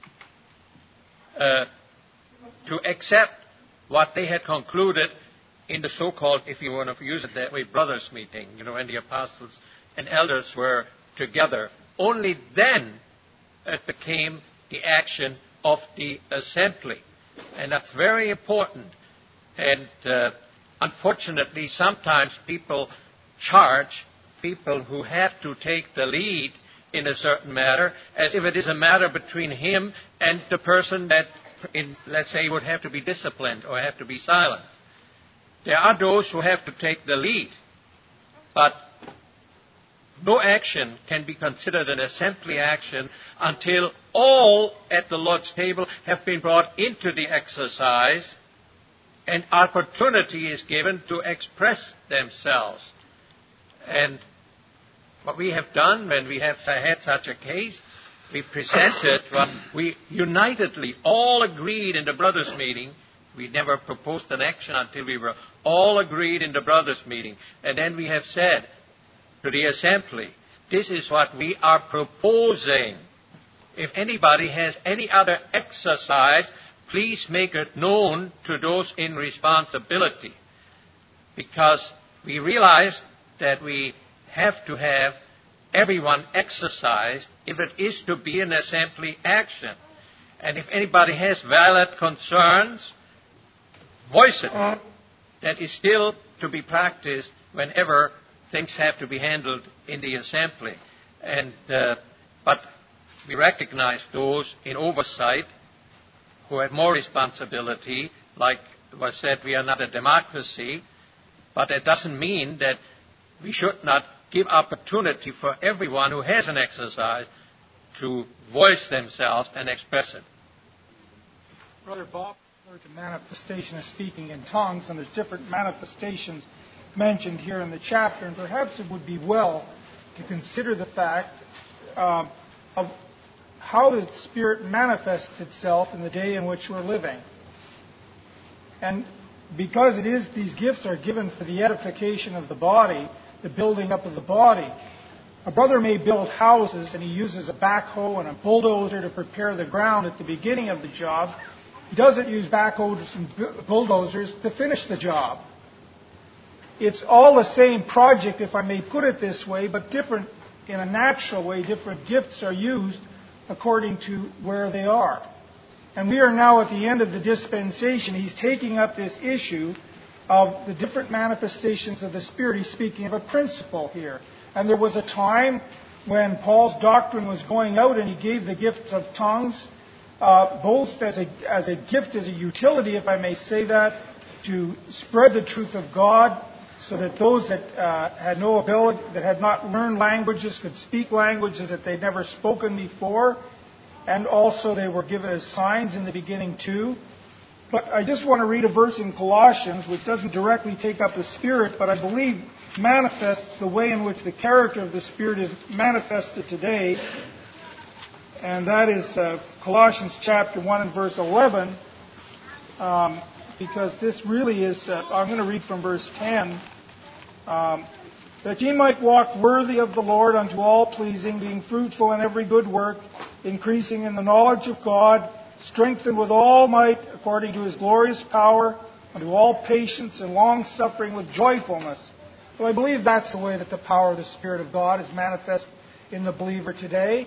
uh, to accept what they had concluded in the so-called, if you want to use it that way, brothers' meeting, you know, when the apostles and elders were together. Only then it became the action of the assembly. And that's very important. And uh, unfortunately, sometimes people charge people who have to take the lead in a certain matter as if it is a matter between him and the person that, in, let's say, would have to be disciplined or have to be silenced. There are those who have to take the lead. But no action can be considered an assembly action until all at the Lord's table have been brought into the exercise and opportunity is given to express themselves. And what we have done when we have had such a case, we presented what we unitedly all agreed in the brothers' meeting. We never proposed an action until we were all agreed in the brothers' meeting. And then we have said to the assembly, this is what we are proposing. If anybody has any other exercise, please make it known to those in responsibility. Because we realize that we have to have everyone exercised if it is to be an assembly action. And if anybody has valid concerns, voice it. That is still to be practiced whenever things have to be handled in the assembly. And uh, but we recognize those in oversight who have more responsibility. Like was said, we are not a democracy, but that doesn't mean that we should not give opportunity for everyone who has an exercise to voice themselves and express it. Brother Bob referred to manifestation of speaking in tongues, and there's different manifestations mentioned here in the chapter, and perhaps it would be well to consider the fact uh, of how the Spirit manifests itself in the day in which we're living. And because it is, these gifts are given for the edification of the body, the building up of the body. A brother may build houses and he uses a backhoe and a bulldozer to prepare the ground at the beginning of the job. He doesn't use backhoes and bulldozers to finish the job. It's all the same project, if I may put it this way, but different in a natural way. Different gifts are used according to where they are. And we are now at the end of the dispensation. He's taking up this issue of the different manifestations of the Spirit. He's speaking of a principle here. And there was a time when Paul's doctrine was going out and he gave the gift of tongues, uh, both as a, as a gift, as a utility, if I may say that, to spread the truth of God so that those that uh, had no ability, that had not learned languages, could speak languages that they'd never spoken before. And also they were given as signs in the beginning too. But I just want to read a verse in Colossians which doesn't directly take up the Spirit, but I believe manifests the way in which the character of the Spirit is manifested today. and that is uh, Colossians chapter one and verse eleven, um, because this really is, uh, I'm going to read from verse ten, um, that ye might walk worthy of the Lord unto all pleasing, being fruitful in every good work, increasing in the knowledge of God, strengthened with all might according to his glorious power, unto all patience and long-suffering with joyfulness. So I believe that's the way that the power of the Spirit of God is manifest in the believer today.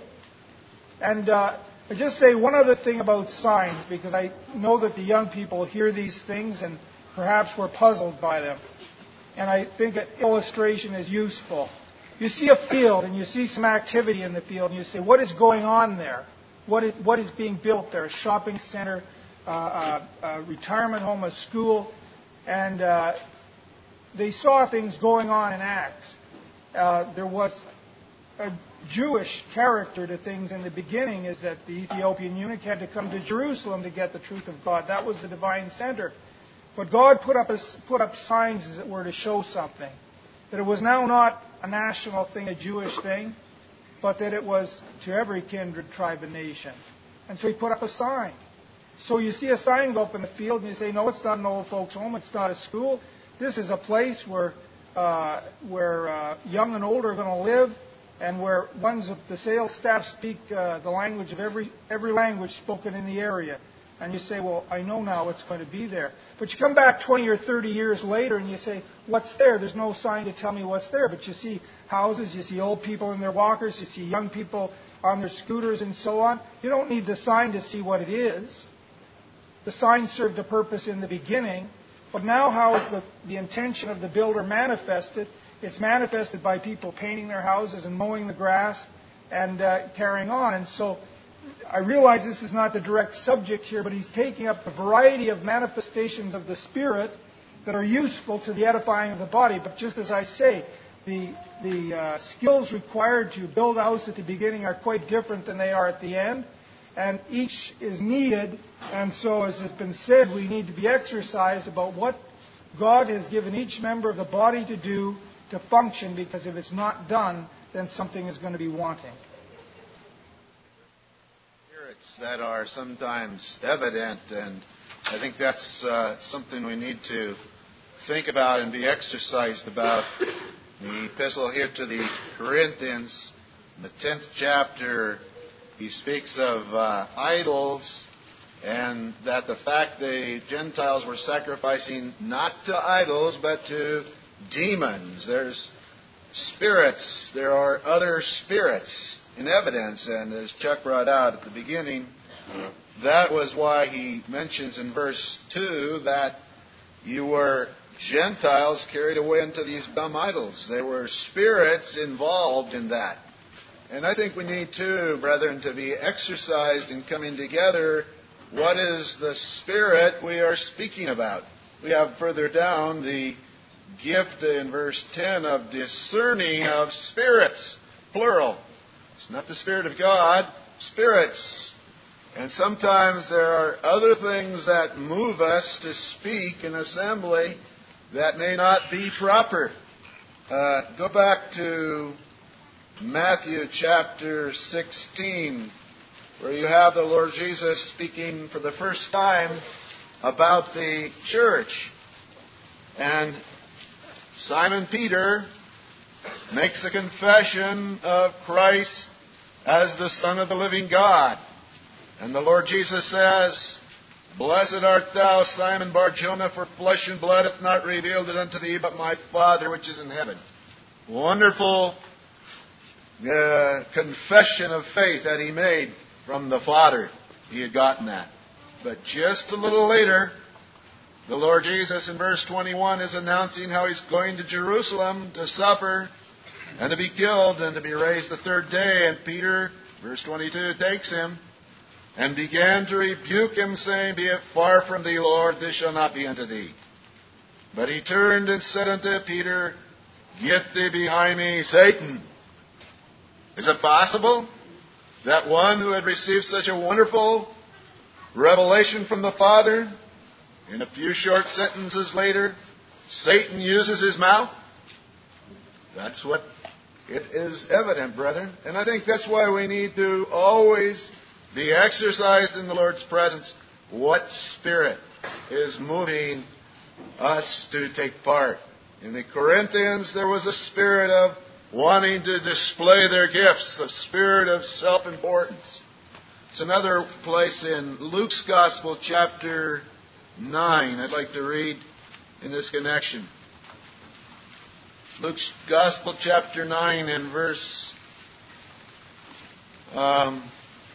And uh, I just say one other thing about signs, because I know that the young people hear these things and perhaps we're puzzled by them. And I think an illustration is useful. You see a field and you see some activity in the field and you say, what is going on there? What is, what is being built there? A shopping center, uh, a, a retirement home, a school. And uh, they saw things going on in Acts. Uh, there was a Jewish character to things in the beginning, is that the Ethiopian eunuch had to come to Jerusalem to get the truth of God. That was the divine center. But God put up, a, put up signs, as it were, to show something. That it was now not a national thing, a Jewish thing, but that it was to every kindred, tribe, and nation. And so he put up a sign. So you see a sign go up in the field, and you say, no, it's not an old folks' home, it's not a school. This is a place where, uh, where uh, young and old are going to live, and where ones of the sales staff speak uh, the language of every, every language spoken in the area. And you say, well, I know now what's going to be there. But you come back twenty or thirty years later and you say, what's there? There's no sign to tell me what's there. But you see houses, you see old people in their walkers, you see young people on their scooters and so on. You don't need the sign to see what it is. The sign served a purpose in the beginning. But now how is the, the intention of the builder manifested? It's manifested by people painting their houses and mowing the grass and uh, carrying on. And so I realize this is not the direct subject here, but he's taking up a variety of manifestations of the Spirit that are useful to the edifying of the body. But just as I say, the, the uh, skills required to build a house at the beginning are quite different than they are at the end. And each is needed. And so, as has been said, we need to be exercised about what God has given each member of the body to do to function, because if it's not done, then something is going to be wanting. Spirits that are sometimes evident, and I think that's uh, something we need to think about and be exercised about. The epistle here to the Corinthians, in the tenth chapter, he speaks of uh, idols, and that the fact the Gentiles were sacrificing not to idols but to demons. There's spirits. There are other spirits in evidence. And as Chuck brought out at the beginning, that was why he mentions in verse two that you were Gentiles carried away into these dumb idols. There were spirits involved in that. And I think we need too, brethren, to be exercised in coming together. What is the spirit we are speaking about? We have further down the gift in verse ten of discerning of spirits, plural. It's not the Spirit of God, spirits. And sometimes there are other things that move us to speak in assembly that may not be proper. Uh, go back to Matthew chapter sixteen, where you have the Lord Jesus speaking for the first time about the church. And Simon Peter makes a confession of Christ as the Son of the living God. And the Lord Jesus says, Blessed art thou, Simon Bar-Jonah, for flesh and blood hath not revealed it unto thee, but my Father which is in heaven. Wonderful uh, confession of faith that he made from the Father. He had gotten that. But just a little later, the Lord Jesus in verse twenty-one is announcing how he's going to Jerusalem to suffer and to be killed and to be raised the third day. And Peter, verse twenty-two, takes him and began to rebuke him, saying, Be it far from thee, Lord, this shall not be unto thee. But he turned and said unto Peter, Get thee behind me, Satan. Is it possible that one who had received such a wonderful revelation from the Father, in a few short sentences later, Satan uses his mouth? That's what It is evident, brethren. And I think that's why we need to always be exercised in the Lord's presence. What spirit is moving us to take part? In the Corinthians, there was a spirit of wanting to display their gifts, a spirit of self-importance. It's another place in Luke's Gospel, chapter nine, I'd like to read in this connection. Luke's Gospel, chapter nine, and verse um,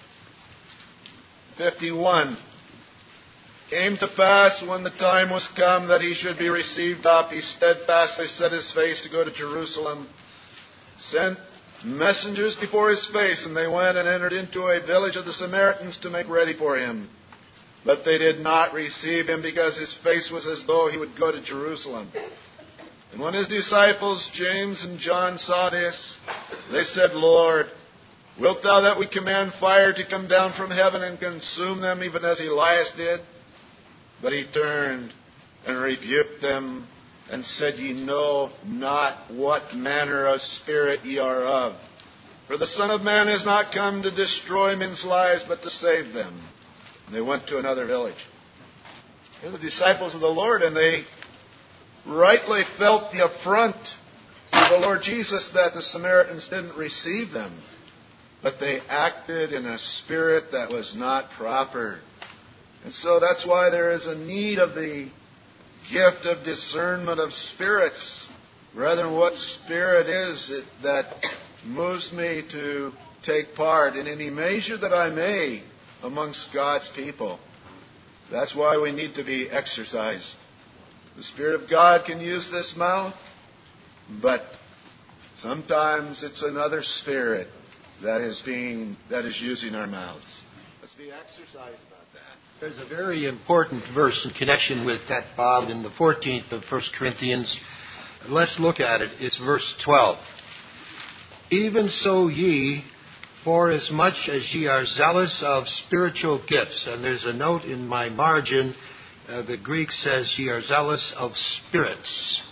fifty-one. Came to pass when the time was come that he should be received up, he steadfastly set his face to go to Jerusalem, sent messengers before his face, and they went and entered into a village of the Samaritans to make ready for him. But they did not receive him, because his face was as though he would go to Jerusalem. And when his disciples, James and John, saw this, they said, Lord, wilt thou that we command fire to come down from heaven and consume them, even as Elias did? But he turned and rebuked them, and said, Ye know not what manner of spirit ye are of. For the Son of Man is not come to destroy men's lives, but to save them. And they went to another village. They're the disciples of the Lord, and they rightly felt the affront of the Lord Jesus that the Samaritans didn't receive them. But they acted in a spirit that was not proper. And so that's why there is a need of the gift of discernment of spirits. Brethren, what spirit is it that moves me to take part in any measure that I may amongst God's people? That's why we need to be exercised. The Spirit of God can use this mouth, but sometimes it's another spirit that is being that is using our mouths. Let's be exercised about that. There's a very important verse in connection with that, Bob, in the fourteenth of First Corinthians. Let's look at it. It's verse twelve. Even so ye, forasmuch as ye are zealous of spiritual gifts. And there's a note in my margin. Uh, the Greek says ye are zealous of spirits.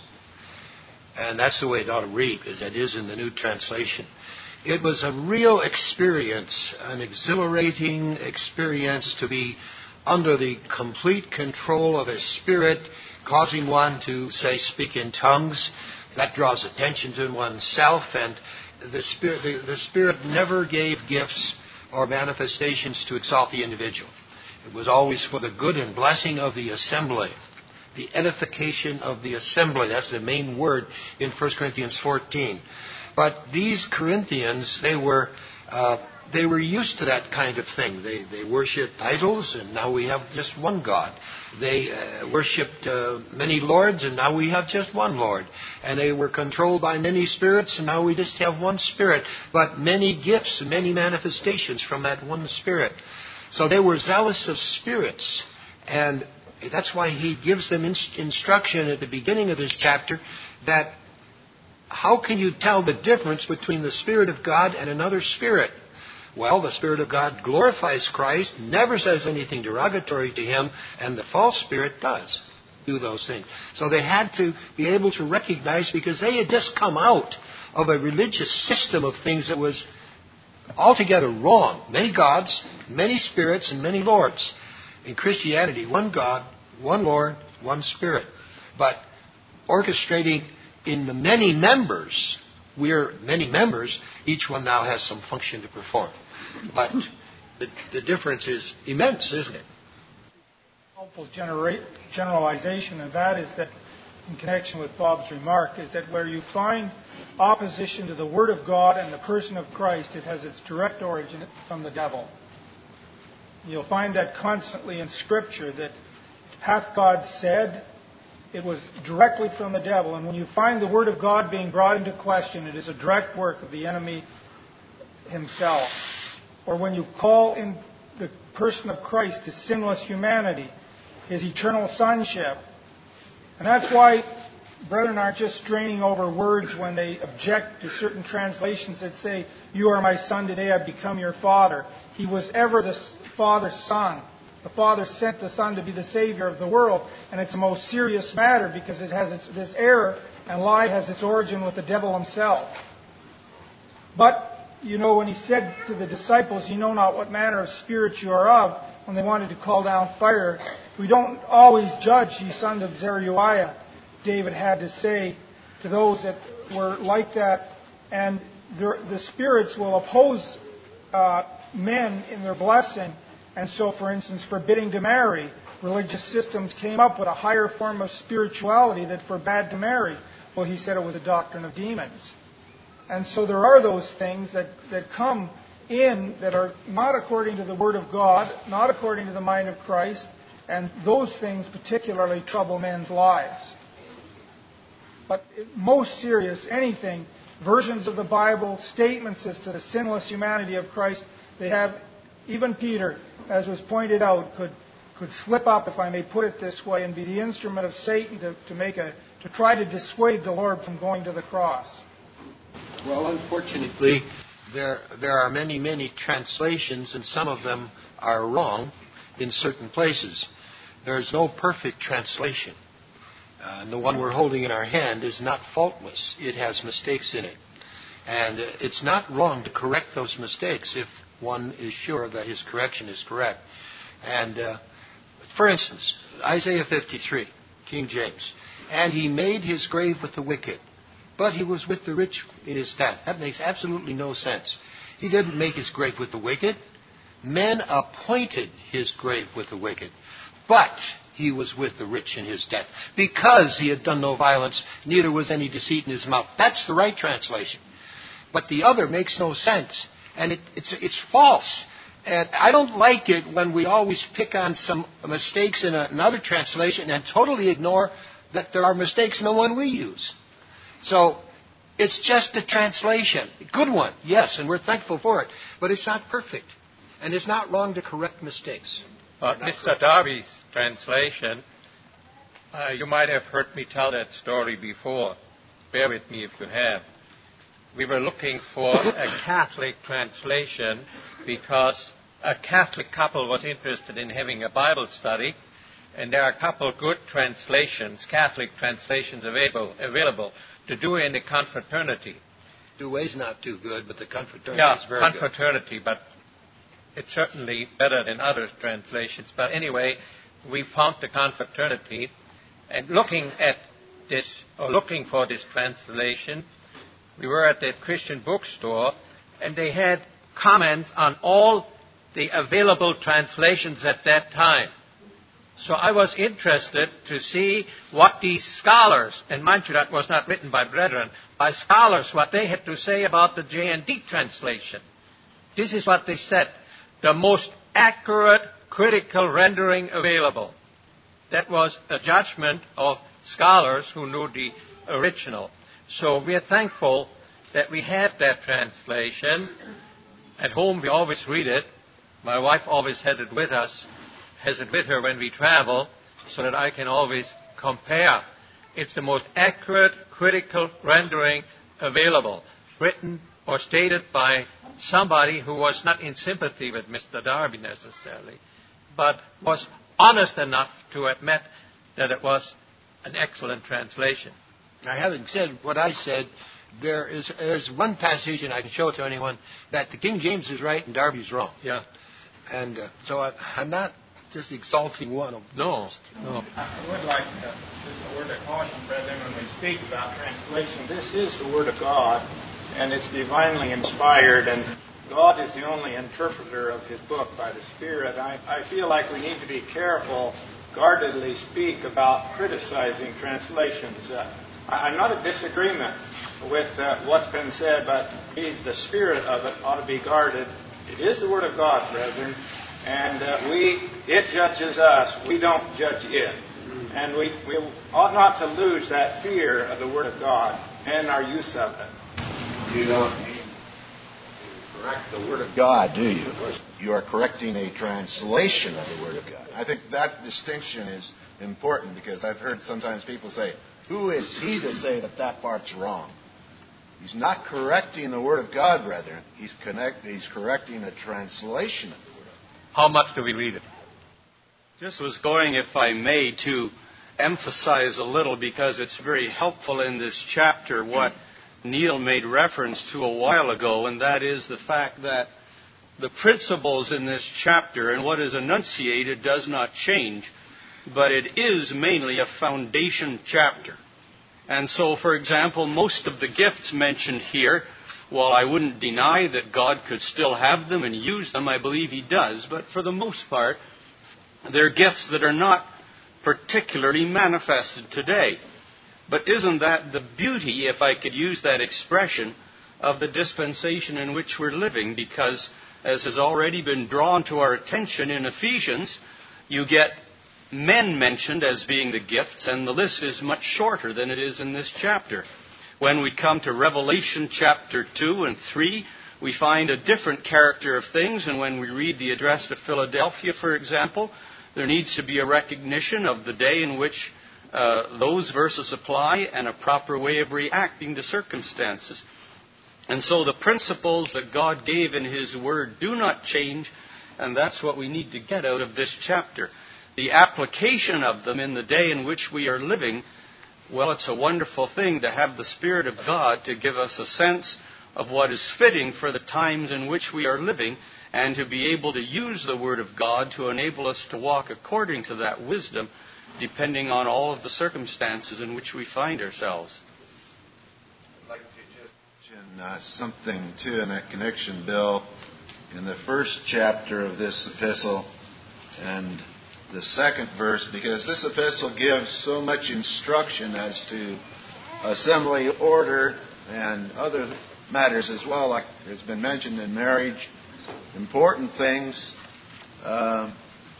And that's the way it ought to read, as it is in the New Translation. It was a real experience, an exhilarating experience to be under the complete control of a spirit, causing one to, say, speak in tongues. That draws attention to oneself, and the spirit, the, the spirit never gave gifts or manifestations to exalt the individual. It was always for the good and blessing of the assembly, the edification of the assembly. That's the main word in First Corinthians fourteen. But these Corinthians, they were uh, they were used to that kind of thing. They they worshipped idols, and now we have just one God. They uh, worshipped uh, many lords, and now we have just one Lord. And they were controlled by many spirits, and now we just have one Spirit. But many gifts and many manifestations from that one Spirit. So they were zealous of spirits, and that's why he gives them inst- instruction at the beginning of this chapter that how can you tell the difference between the Spirit of God and another spirit? Well, the Spirit of God glorifies Christ, never says anything derogatory to him, and the false spirit does do those things. So they had to be able to recognize, because they had just come out of a religious system of things that was altogether wrong. Many gods, many spirits, and many lords. In Christianity, one God, one Lord, one Spirit. But orchestrating in the many members, we're many members, each one now has some function to perform. But the, the difference is immense, isn't it? Helpful genera- generalization of that is that, in connection with Bob's remark, is that where you find opposition to the Word of God and the person of Christ, it has its direct origin from the devil. You'll find that constantly in Scripture, that hath God said, it was directly from the devil. And when you find the Word of God being brought into question, it is a direct work of the enemy himself. Or when you call in the person of Christ to sinless humanity, his eternal sonship. And that's why brethren aren't just straining over words when they object to certain translations that say, you are my son, today I've become your father. He was ever the Father's son. The Father sent the Son to be the Savior of the world, and it's a most serious matter because it has its, this error and lie has its origin with the devil himself. But, you know, when he said to the disciples, you know not what manner of spirit you are of, when they wanted to call down fire, we don't always judge, ye sons of Zeruiah, David had to say to those that were like that. And the, the spirits will oppose uh, men in their blessing. And so, for instance, forbidding to marry, religious systems came up with a higher form of spirituality that forbade to marry. Well, he said it was a doctrine of demons. And so there are those things that, that come in that are not according to the Word of God, not according to the mind of Christ, and those things particularly trouble men's lives. But most serious, anything, versions of the Bible, statements as to the sinless humanity of Christ, they have, even Peter, as was pointed out, could could slip up, if I may put it this way, and be the instrument of Satan to, to make a to try to dissuade the Lord from going to the cross. Well, unfortunately, there there are many, many translations, and some of them are wrong in certain places. There's no perfect translation. Uh, and the one we're holding in our hand is not faultless. It has mistakes in it. And uh, it's not wrong to correct those mistakes if one is sure that his correction is correct. And, uh, for instance, Isaiah fifty-three, King James. And he made his grave with the wicked, but he was with the rich in his death. That makes absolutely no sense. He didn't make his grave with the wicked. Men appointed his grave with the wicked, but he was with the rich in his death, because he had done no violence, neither was any deceit in his mouth. That's the right translation. But the other makes no sense, and it, it's, it's false. And I don't like it when we always pick on some mistakes in a, another translation and totally ignore that there are mistakes in the one we use. So it's just a translation. Good one, yes, and we're thankful for it. But it's not perfect. And it's not wrong to correct mistakes. Uh, Mister Darby's translation, uh, you might have heard me tell that story before. Bear with me if you have. We were looking for a Catholic translation because a Catholic couple was interested in having a Bible study, and there are a couple good translations, Catholic translations available, available to do in the confraternity. Douay's not too good, but the confraternity yeah, is very confraternity, good. But it's certainly better than other translations. But anyway, we found the confraternity, and looking at this, or looking for this translation, we were at that Christian bookstore, and they had comments on all the available translations at that time. So I was interested to see what these scholars, and mind you, that was not written by brethren, by scholars, what they had to say about the J and D translation. This is what they said: the most accurate critical rendering available. That was a judgment of scholars who knew the original. So we are thankful that we have that translation. At home we always read it. My wife always had it with us, has it with her when we travel, so that I can always compare. It's the most accurate critical rendering available, written or stated by somebody who was not in sympathy with Mister Darby necessarily, but was honest enough to admit that it was an excellent translation. Now, having said what I said, there is there's one passage, and I can show it to anyone, that the King James is right and Darby's wrong. Yeah. And uh, so I, I'm not just exalting one of them. No, no. I would like to, just a word of caution, brethren, when we speak about translation. This is the Word of God, and it's divinely inspired, and God is the only interpreter of His book by the Spirit. I, I feel like we need to be careful, guardedly speak about criticizing translations. Uh, I, I'm not in disagreement with uh, what's been said, but the spirit of it ought to be guarded. It is the Word of God, brethren, and uh, we it judges us. We don't judge it. And we, we ought not to lose that fear of the Word of God and our use of it. You don't mean to correct the Word of God, do you? You are correcting a translation of the Word of God. I think that distinction is important, because I've heard sometimes people say, who is he to say that that part's wrong? He's not correcting the Word of God, brethren. He's, connect, he's correcting a translation of the Word of God. How much do we read it? Just was going, if I may, to emphasize a little, because it's very helpful in this chapter, what Neil made reference to a while ago, and that is the fact that the principles in this chapter and what is enunciated does not change, but it is mainly a foundation chapter. And so, for example, most of the gifts mentioned here, while I wouldn't deny that God could still have them and use them, I believe He does, but for the most part, they're gifts that are not particularly manifested today. But isn't that the beauty, if I could use that expression, of the dispensation in which we're living? Because, as has already been drawn to our attention in Ephesians, you get men mentioned as being the gifts, and the list is much shorter than it is in this chapter. When we come to Revelation chapter two and three, we find a different character of things, and when we read the address to Philadelphia, for example, there needs to be a recognition of the day in which uh, those verses apply and a proper way of reacting to circumstances. And so the principles that God gave in His Word do not change, and that's what we need to get out of this chapter. The application of them in the day in which we are living, well, it's a wonderful thing to have the Spirit of God to give us a sense of what is fitting for the times in which we are living, and to be able to use the Word of God to enable us to walk according to that wisdom, depending on all of the circumstances in which we find ourselves. I'd like to just mention uh, something, too, in that connection, Bill. In the first chapter of this epistle and the second verse, because this epistle gives so much instruction as to assembly order and other matters as well, like has been mentioned in marriage, important things. Uh,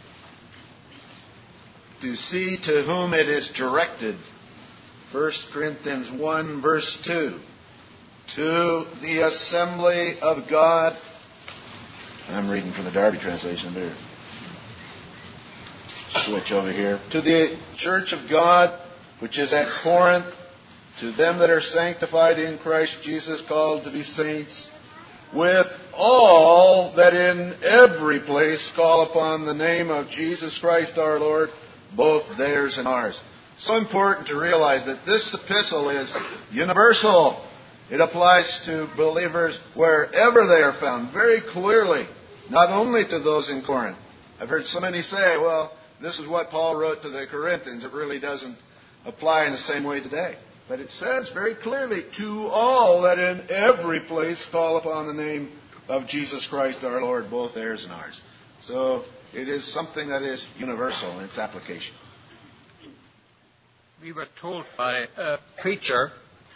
to see to whom it is directed. First Corinthians one, verse two. To the assembly of God. I'm reading from the Darby translation there. Switch over here. To the church of God, which is at Corinth, to them that are sanctified in Christ Jesus, called to be saints, with all that in every place call upon the name of Jesus Christ our Lord, both theirs and ours. So important to realize that this epistle is universal. It applies to believers wherever they are found, very clearly, not only to those in Corinth. I've heard so many say, well, this is what Paul wrote to the Corinthians. It really doesn't apply in the same way today. But it says very clearly, to all that in every place call upon the name of Jesus Christ our Lord, both theirs and ours. So it is something that is universal in its application. We were told by a preacher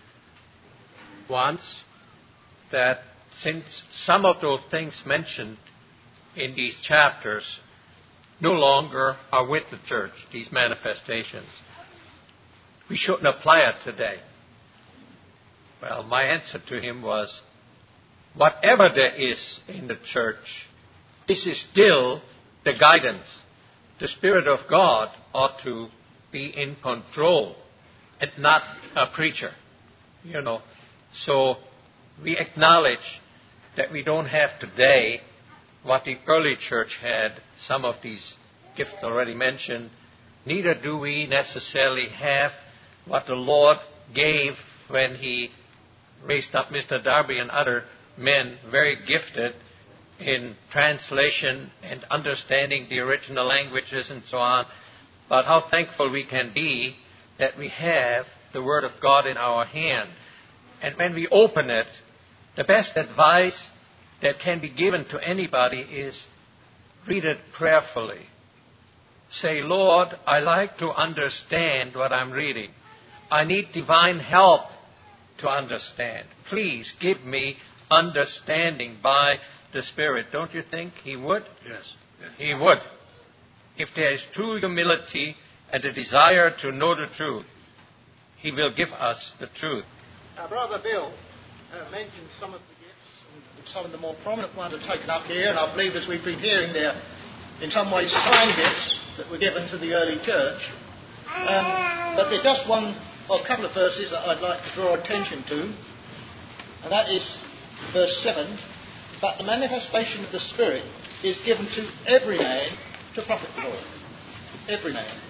once that since some of those things mentioned in these chapters no longer are with the church, these manifestations, we shouldn't apply it today. Well, my answer to him was, whatever there is in the church, this is still the guidance. The Spirit of God ought to be in control and not a preacher, you know. So we acknowledge that we don't have today what the early church had, some of these gifts already mentioned. Neither do we necessarily have what the Lord gave when He raised up Mister Darby and other men very gifted in translation and understanding the original languages and so on. But how thankful we can be that we have the Word of God in our hand. And when we open it, the best advice that can be given to anybody is read it prayerfully. Say, Lord, I like to understand what I'm reading. I need divine help to understand. Please give me understanding by the Spirit. Don't you think He would? Yes. He would. If there is true humility and a desire to know the truth, He will give us the truth. Now, Brother Bill uh, mentioned some of the gifts, and some of the more prominent ones are taken up here, and I believe, as we've been hearing, they're in some ways sign gifts that were given to the early church. Um, but there's just one or a couple of verses that I'd like to draw attention to, and that is verse seven. But the manifestation of the Spirit is given to every man to profit the Lord. Every man.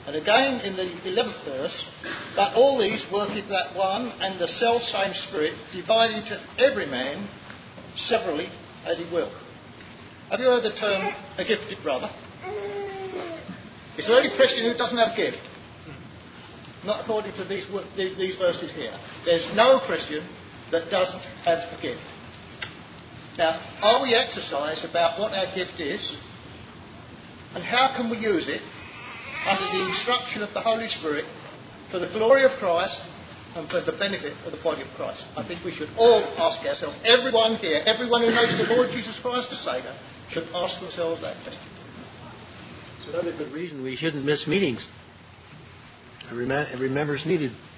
And again in the eleventh verse, that all these worketh that one and the self-same Spirit, dividing to every man severally as he will. Have you heard the term a gifted brother? Is there any Christian who doesn't have a gift? Not according to these, these verses here. There's no Christian that doesn't have a gift. Now, are we exercised about what our gift is? And how can we use it under the instruction of the Holy Spirit for the glory of Christ and for the benefit of the body of Christ? I think we should all ask ourselves, everyone here, everyone who knows the Lord Jesus Christ as Saviour, should ask themselves that question. It's another good reason we shouldn't miss meetings. Every, man, every member's needed.